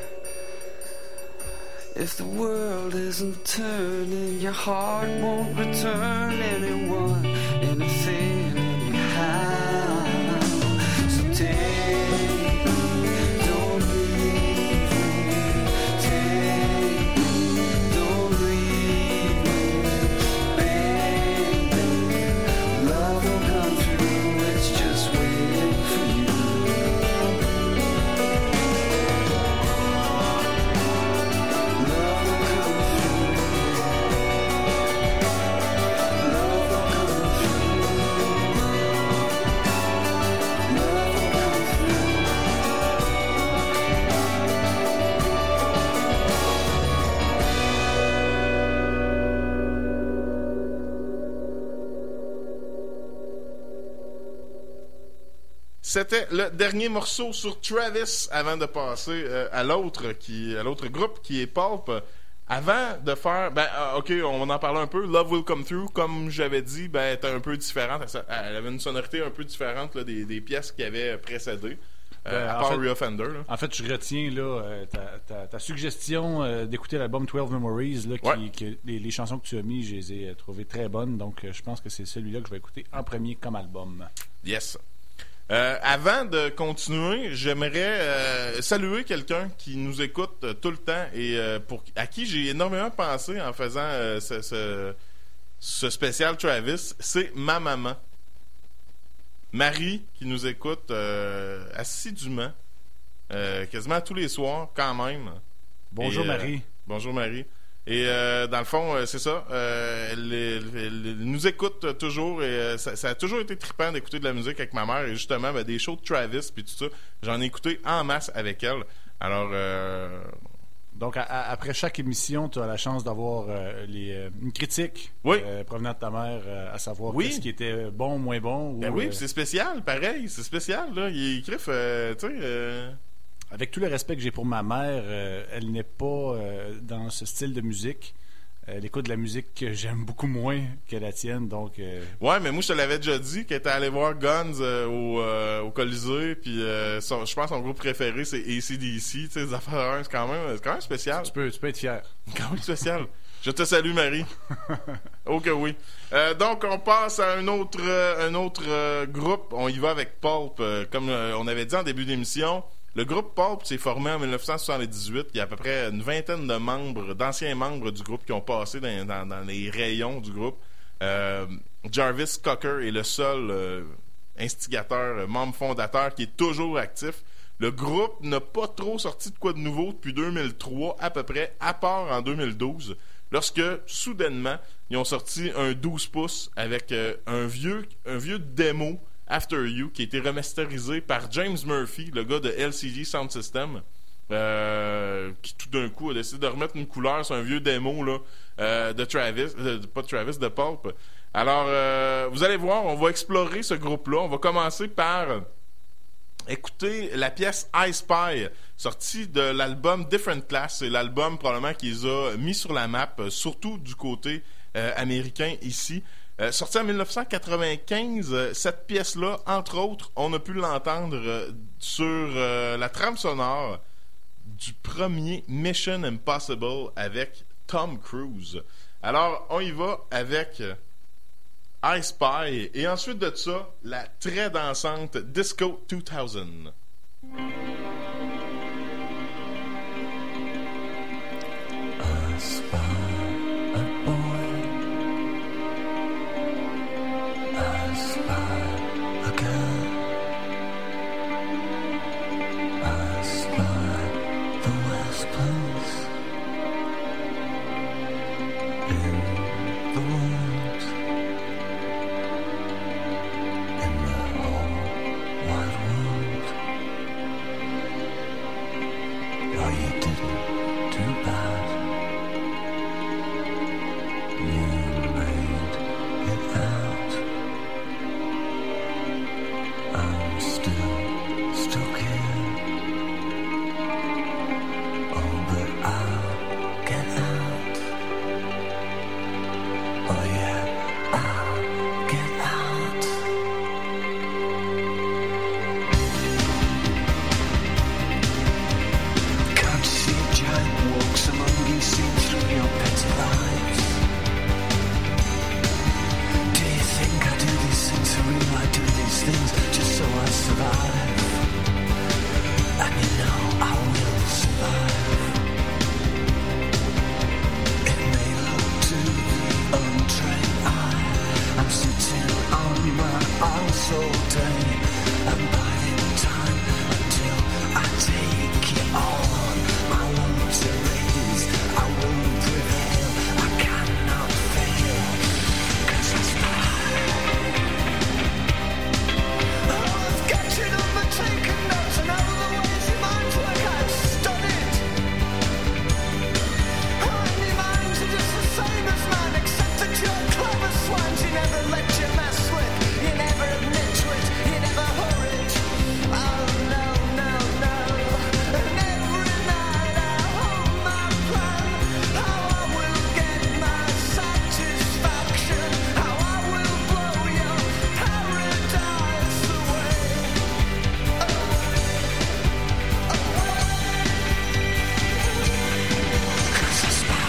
If the world isn't turning, your heart won't return anyone, anything, anyhow. So take me, don't leave me. Take me, don't leave me. Baby, love will come through, it's just waiting for you. Love will come through. Love will come through. Love will come through. C'était le dernier morceau sur Travis avant de passer euh, à l'autre qui à l'autre groupe qui est Pulp. Avant de faire, ben euh, ok, on va en parler un peu. Love Will Come Through, comme j'avais dit, ben était un peu différente. Elle, elle avait une sonorité un peu différente là, des, des pièces qui avaient précédé. Euh, Ben, à en part fait- Rio Fender. Là. En fait, je retiens là, euh, ta, ta, ta suggestion euh, d'écouter l'album douze Memories. Là, qui, Ouais. que les, les chansons que tu as mis, je les ai euh, trouvées très bonnes. Donc, euh, je pense que c'est celui-là que je vais écouter en premier comme album. Yes. Euh, avant de continuer, j'aimerais euh, saluer quelqu'un qui nous écoute euh, tout le temps et euh, pour à qui j'ai énormément pensé en faisant euh, ce, ce, ce spécial Travis. C'est ma maman. Marie qui nous écoute euh, assidûment, euh, quasiment tous les soirs quand même. Bonjour Et, euh, Marie. Bonjour Marie. Et euh, dans le fond, euh, c'est ça. Euh, elle, elle- elle nous écoute toujours et euh, ça, ça a toujours été trippant d'écouter de la musique avec ma mère et justement ben, des shows de Travis puis tout ça. J'en ai écouté en masse avec elle. Alors, euh, Donc, à- à- après chaque émission, tu as la chance d'avoir euh, les, euh, une critique Oui. euh, provenant de ta mère, euh, à savoir Oui. qu'est-ce qui était bon, moins bon. ben ou, oui, euh, puis c'est spécial, pareil, c'est spécial là. Il écrit, euh, tu sais. Euh, Avec tout le respect que j'ai pour ma mère, euh, elle n'est pas euh, dans ce style de musique. Elle écoute de la musique que j'aime beaucoup moins que la tienne, donc... euh, Ouais, mais moi, je te l'avais déjà dit qu'elle était allée voir Guns euh, au, euh, au Colisée, puis euh, son- je pense que son groupe préféré, c'est A C D C, tu sais, les affaires, c'est quand même, c'est quand même spécial. tu, peux, tu peux être fier. Quand même spécial. Je te salue, Marie. Oh que oui. Euh, donc, on passe à un autre, euh, un autre euh, groupe. On y va avec Pulp. Euh, comme euh, on avait dit en début d'émission, le groupe Pulp s'est formé en dix-neuf cent soixante-dix-huit. Il y a à peu près une vingtaine de membres, d'anciens membres du groupe qui ont passé dans, dans, dans les rayons du groupe. Euh, Jarvis Cocker est le seul euh, instigateur, euh, membre fondateur qui est toujours actif. Le groupe n'a pas trop sorti de quoi de nouveau depuis deux mille trois à peu près, à part en deux mille douze, lorsque, soudainement, ils ont sorti un douze pouces avec euh, un vieux un vieux démo After You qui a été remasterisé par James Murphy, le gars de L C D Sound System, euh, qui tout d'un coup a décidé de remettre une couleur sur un vieux démo là, euh, de Travis, euh, pas de Travis, de Pulp. Alors, euh, vous allez voir, on va explorer ce groupe-là. On va commencer par écouter la pièce I Spy, sortie de l'album Different Class. C'est l'album probablement qui les a mis sur la map, surtout du côté euh, américain ici. Euh, sorti en dix-neuf cent quatre-vingt-quinze, euh, cette pièce-là, entre autres, on a pu l'entendre euh, sur euh, la trame sonore du premier Mission Impossible avec Tom Cruise. Alors, on y va avec euh, I Spy et ensuite de ça, la très dansante Disco deux mille. I spy a boy. I spy a girl. I spy the worst place in the world, in the whole wide world. Oh, you didn't do bad. You made it out. I'm still stuck here. Oh, but I'll get out. Oh yeah, I'll get out. Can't you see a giant walks among you, seen through your petty lives? Do you think I do these things for real? I do these things just so I survive. And you know I will survive. It may look to the untrained eye, I'm sitting on my arse all day and biding time until I take it on. My words are raised, I won't prevail, I cannot fail, 'cause I spy. Oh, I've got you overtaken notes and all the ways your minds work, I've studied. Oh, and your minds are just the same as mine, except that you're clever swines. You never let your mess slip, you never admit to it, you never hurried. Oh no, no, no. And every night I hold my plan, how I will get my satisfaction, how I will blow your paradise away, away, away. 'Cause I spy.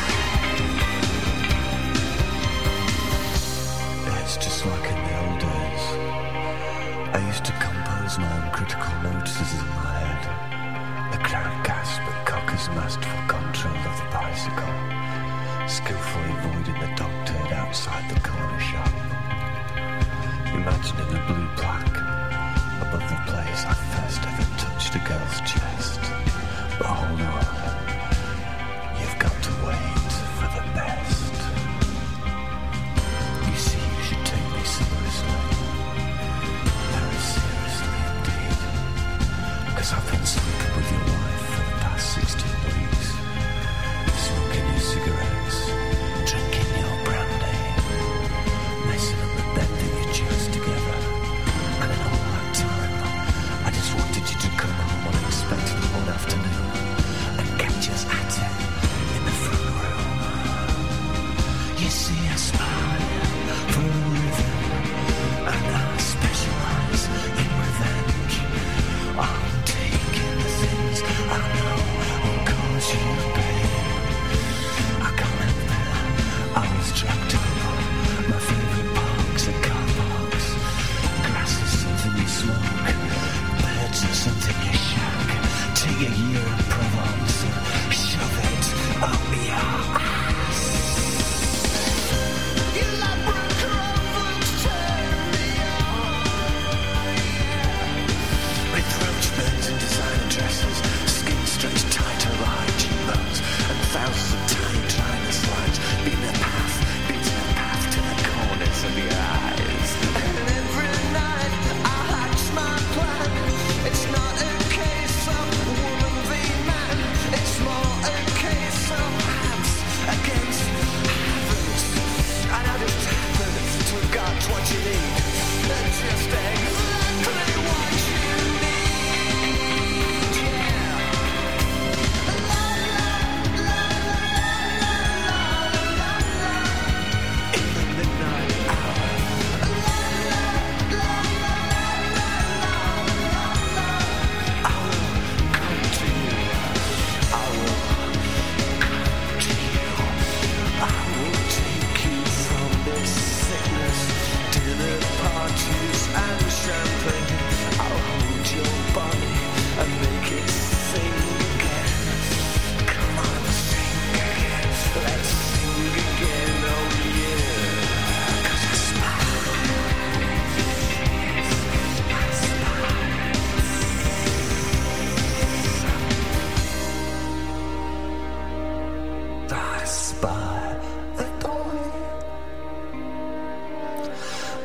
It's just like in the old days. I used to compose my own critical notices in my head. The crowd gasped, but Cocker's masterful control of the bicycle, skillfully avoiding the dog turd outside the corner shop. Imagining a blue plaque above the place I first ever touched a girl's chest. But hold on, you've got to wait for the best. You see, you should take me seriously, very seriously indeed, 'cause I've been sleeping with your wife for the past sixteen weeks, smoking your cigarettes, drinking your brandy, messing up the bed that you chose together, and in all that time, I just wanted you to come home unexpectedly one afternoon and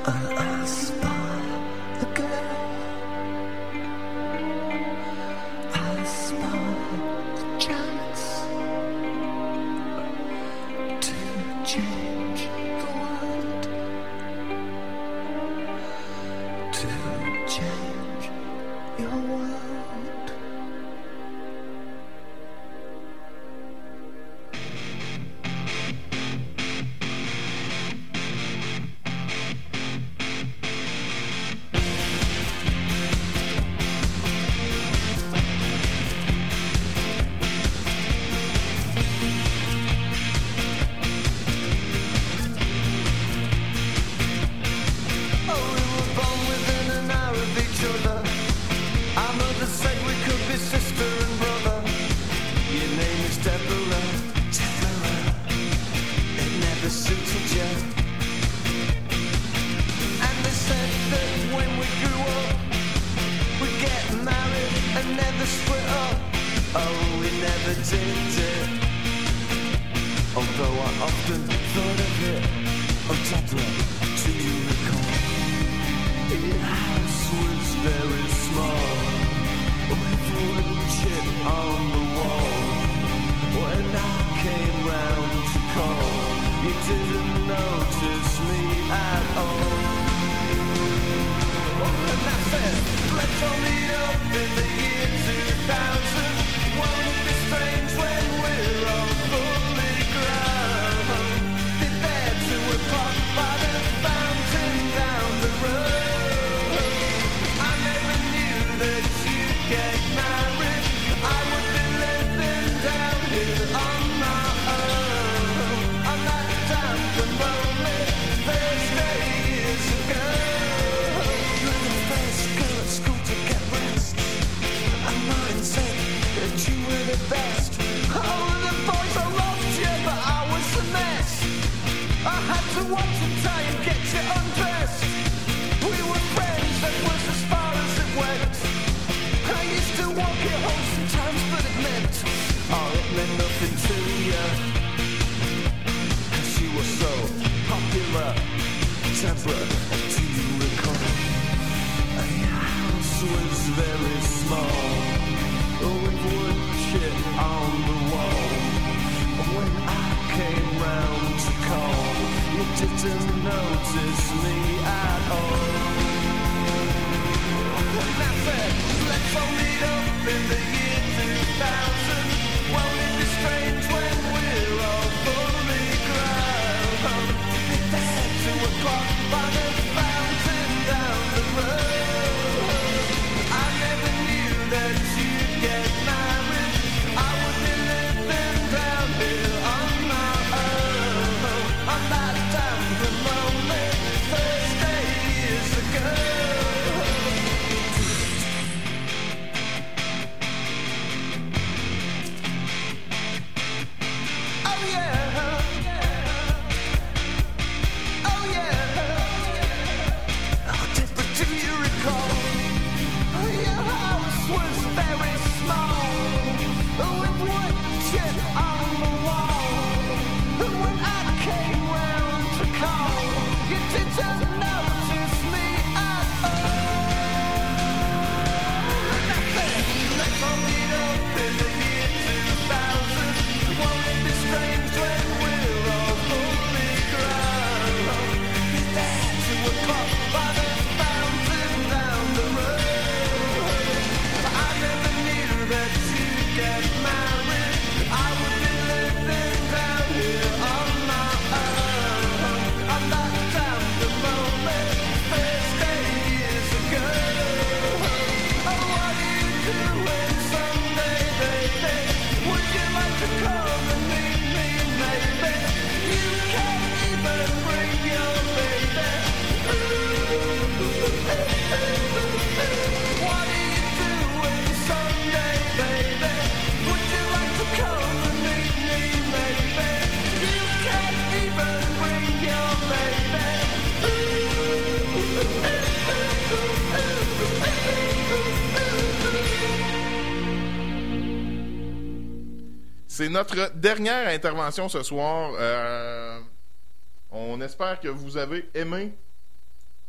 C'est notre dernière intervention ce soir. Euh, on espère que vous avez aimé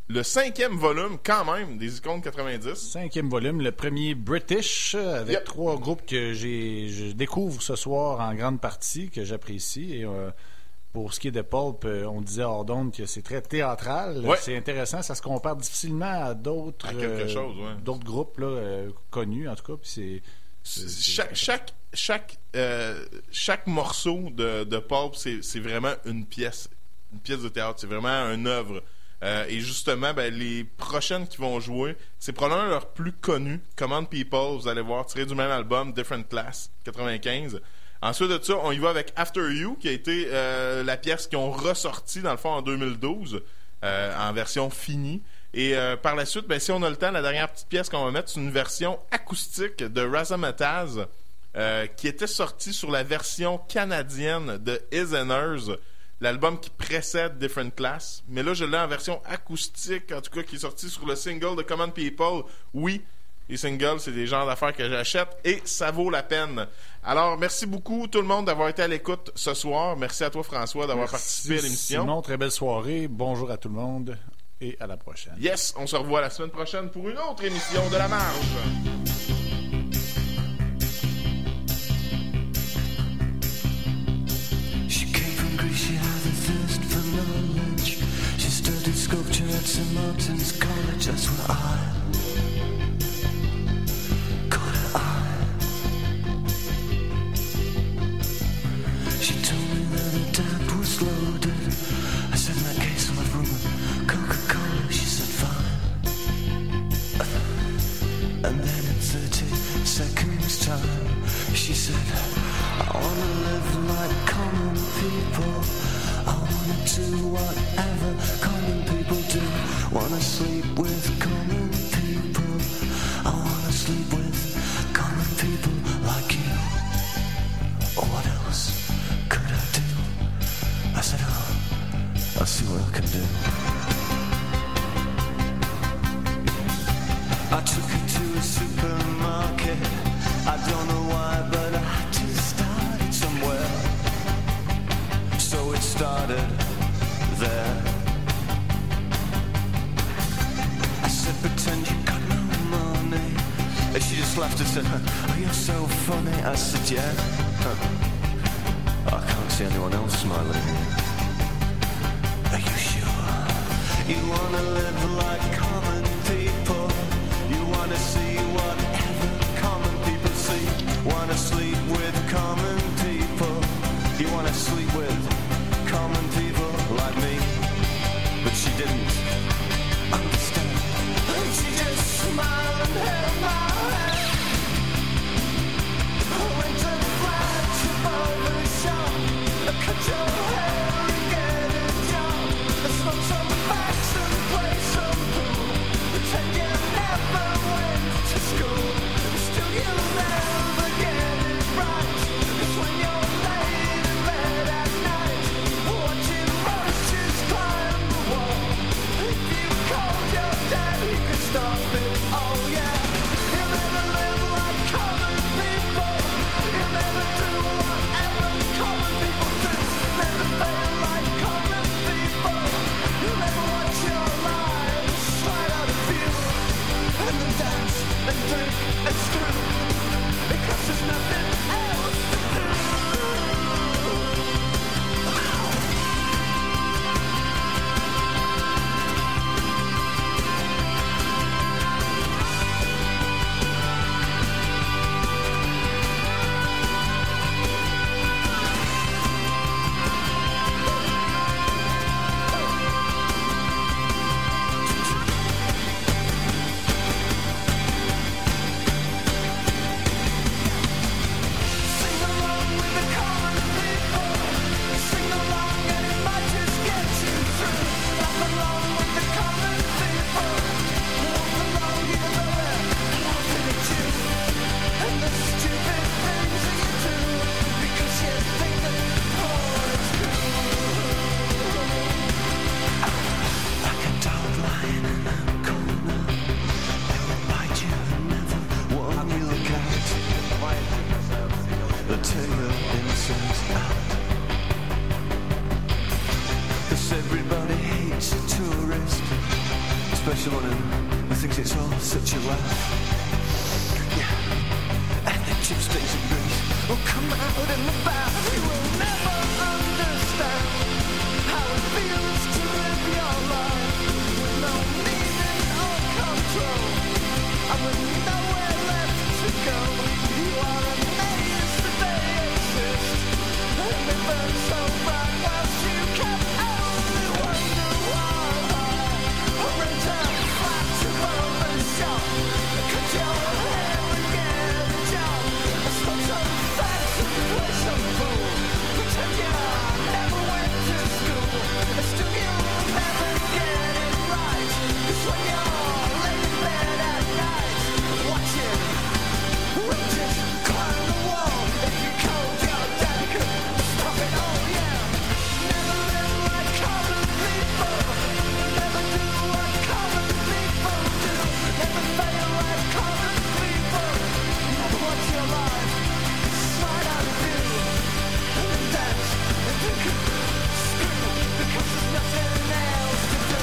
le cinquième volume, quand même, des Icônes quatre-vingt-dix. Cinquième volume, le premier British, avec Yep. trois groupes que j'ai, je découvre ce soir en grande partie, que j'apprécie. Et euh, pour ce qui est de Pulp, euh, on disait hors d'onde que c'est très théâtral. Ouais. C'est intéressant, ça se compare difficilement à d'autres, À quelque euh, chose, ouais. d'autres groupes là, euh, connus, en tout cas. Puis c'est, c'est- c'est- Chaque, chaque, chaque, euh, chaque morceau de, de Pulp, c'est, c'est vraiment une pièce. Une pièce de théâtre. C'est vraiment une œuvre. Euh, et justement, ben, les prochaines qui vont jouer, c'est probablement leur plus connu. Command People, vous allez voir, tiré du même album, Different Class, quatre-vingt-quinze. Ensuite de ça, on y va avec After You, qui a été euh, la pièce qu'ils ont ressorti, dans le fond, en deux mille douze, euh, en version finie. Et euh, par la suite, ben, si on a le temps, la dernière petite pièce qu'on va mettre, c'est une version acoustique de Razzmatazz, euh, qui était sortie sur la version canadienne de His and Hers, l'album qui précède Different Class. Mais là, je l'ai en version acoustique, en tout cas, qui est sorti sur le single de Common People. Oui, les singles, c'est des genres d'affaires que j'achète et ça vaut la peine. Alors, merci beaucoup tout le monde d'avoir été à l'écoute ce soir. Merci à toi, François, d'avoir Merci, participé à l'émission. Simon, très belle soirée. Bonjour à tout le monde et à la prochaine. Yes, on se revoit la semaine prochaine pour une autre émission de La Marge. She came from Greece, she had a thirst for knowledge. She studied sculpture at Saint Martin's College. That's where I got her eye. She told me that her dad was loaded. I said, in that case, I'll have room with Coca-Cola. She said, fine. And then in thirty seconds time, she said, I wanna live like common people. I wanna do whatever common people do. Wanna sleep with common people. I wanna sleep with common people like you. What else could I do? I said, oh, I'll see what I can do. I took her to a supermarket. I don't know why, but I had to start it somewhere. So it started there. I said, pretend you got no money. And she just laughed and said, oh, you're so funny. I said, yeah. Huh. I can't see anyone else smiling. Are you sure? You wanna live like common people. You wanna see whatever common people see. Wanna sleep with common people. You wanna sleep with common people like me. But she didn't understand. And she just smiled and held my hand. Went to flash above the shop. Cut your hair and get a job. Smoke some facts and play some pool. special on him. I think it's all such a laugh. Yeah, and the chip stays in grace. Oh, come out in the bath. You will never understand how it feels to live your life with no meaning or control, and with nowhere left to go. You are amazed that they exist, and they burn so bright whilst you can only wonder why. A return flat above the shop, cut your hair and get a job. I smoke some fags and play some pool, pretend you never went to school. Still you'll never get it right, 'cause when you're laying in bed at night, watching roaches climb the wall. If you cold your dad could stop it, oh yeah. Never live like common people, never do what common people do, never fail like common people, never watch your life slide out of view, and then dance and drink and scream, because there's nothing else to do.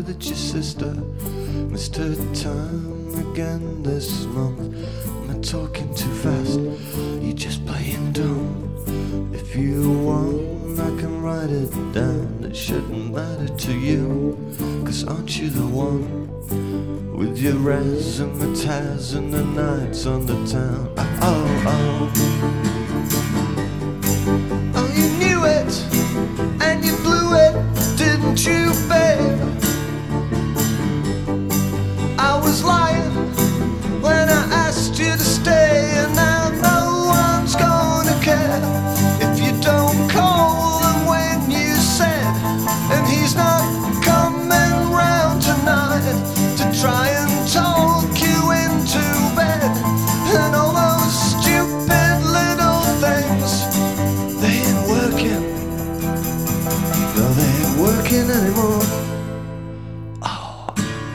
that your sister missed her time again this month? Am I talking too fast? You just playing dumb. If you want, I can write it down. It shouldn't matter to you, 'cause aren't you the one with your razzmatazz and the nights on the town? Oh, oh. Oh, you knew it, and you blew it, didn't you, babe? I was lying when I asked you to stay, and now no one's gonna care if you don't call him when you said, and he's not coming round tonight to try and talk you into bed. And all those stupid little things, they ain't working. No, they ain't working anymore. Oh.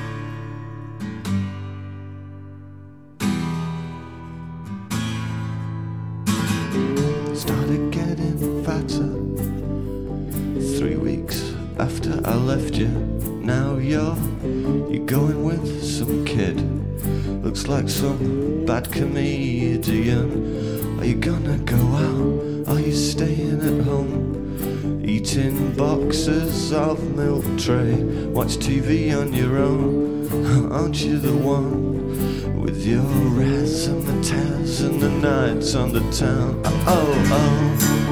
Started getting fatter three weeks after I left you. Now you're you're going with some kid. Looks like some bad comedian. Are you gonna go out? Are you staying at home? Eating boxes of milk tray. Watch T V on your own. Aren't you the one with your razzmatazz and the nights on the town? Oh, oh.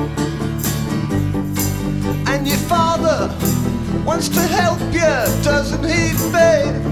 And your father wants to help you, doesn't he, babe?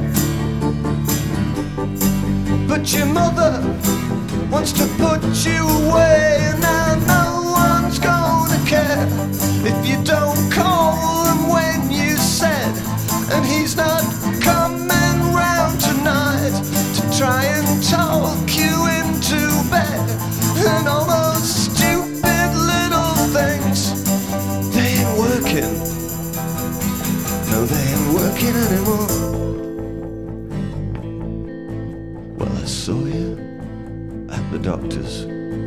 But your mother wants to put you away, and now no one's gonna care if you don't call him when you said, and he's not coming round tonight to try and talk you into bed. And all those stupid little things, they ain't working. No, they ain't working anymore. Well, I saw you at the doctor's,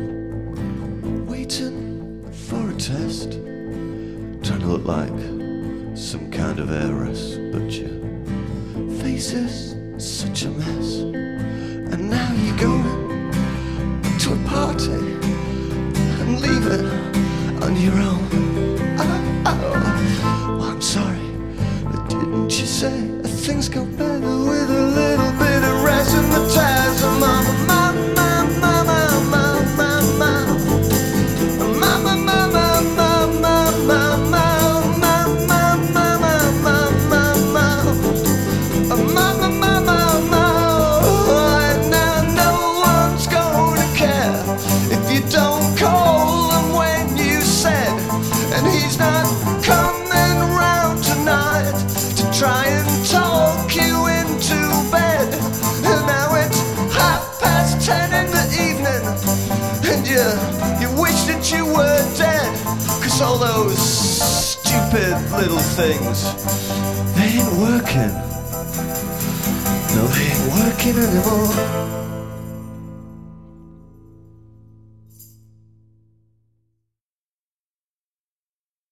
waiting for a test, trying to look like some kind of heiress, but your face is such a mess. And now you're going to a party and leave it on your own. Oh, oh. Well, I'm sorry, but didn't you say things go better with a little bit of razzmatazz? Mama, mama, mama, mama, mama, mama, mama, mama, mama, mama, mama, and now no one's gonna care if you don't call him when you said, and he's not coming round tonight to try and talk you into bed. And now it's half past ten in the evening, and you you wish that you were dead, 'cause all those stupid little things, they ain't working. No, they ain't working anymore.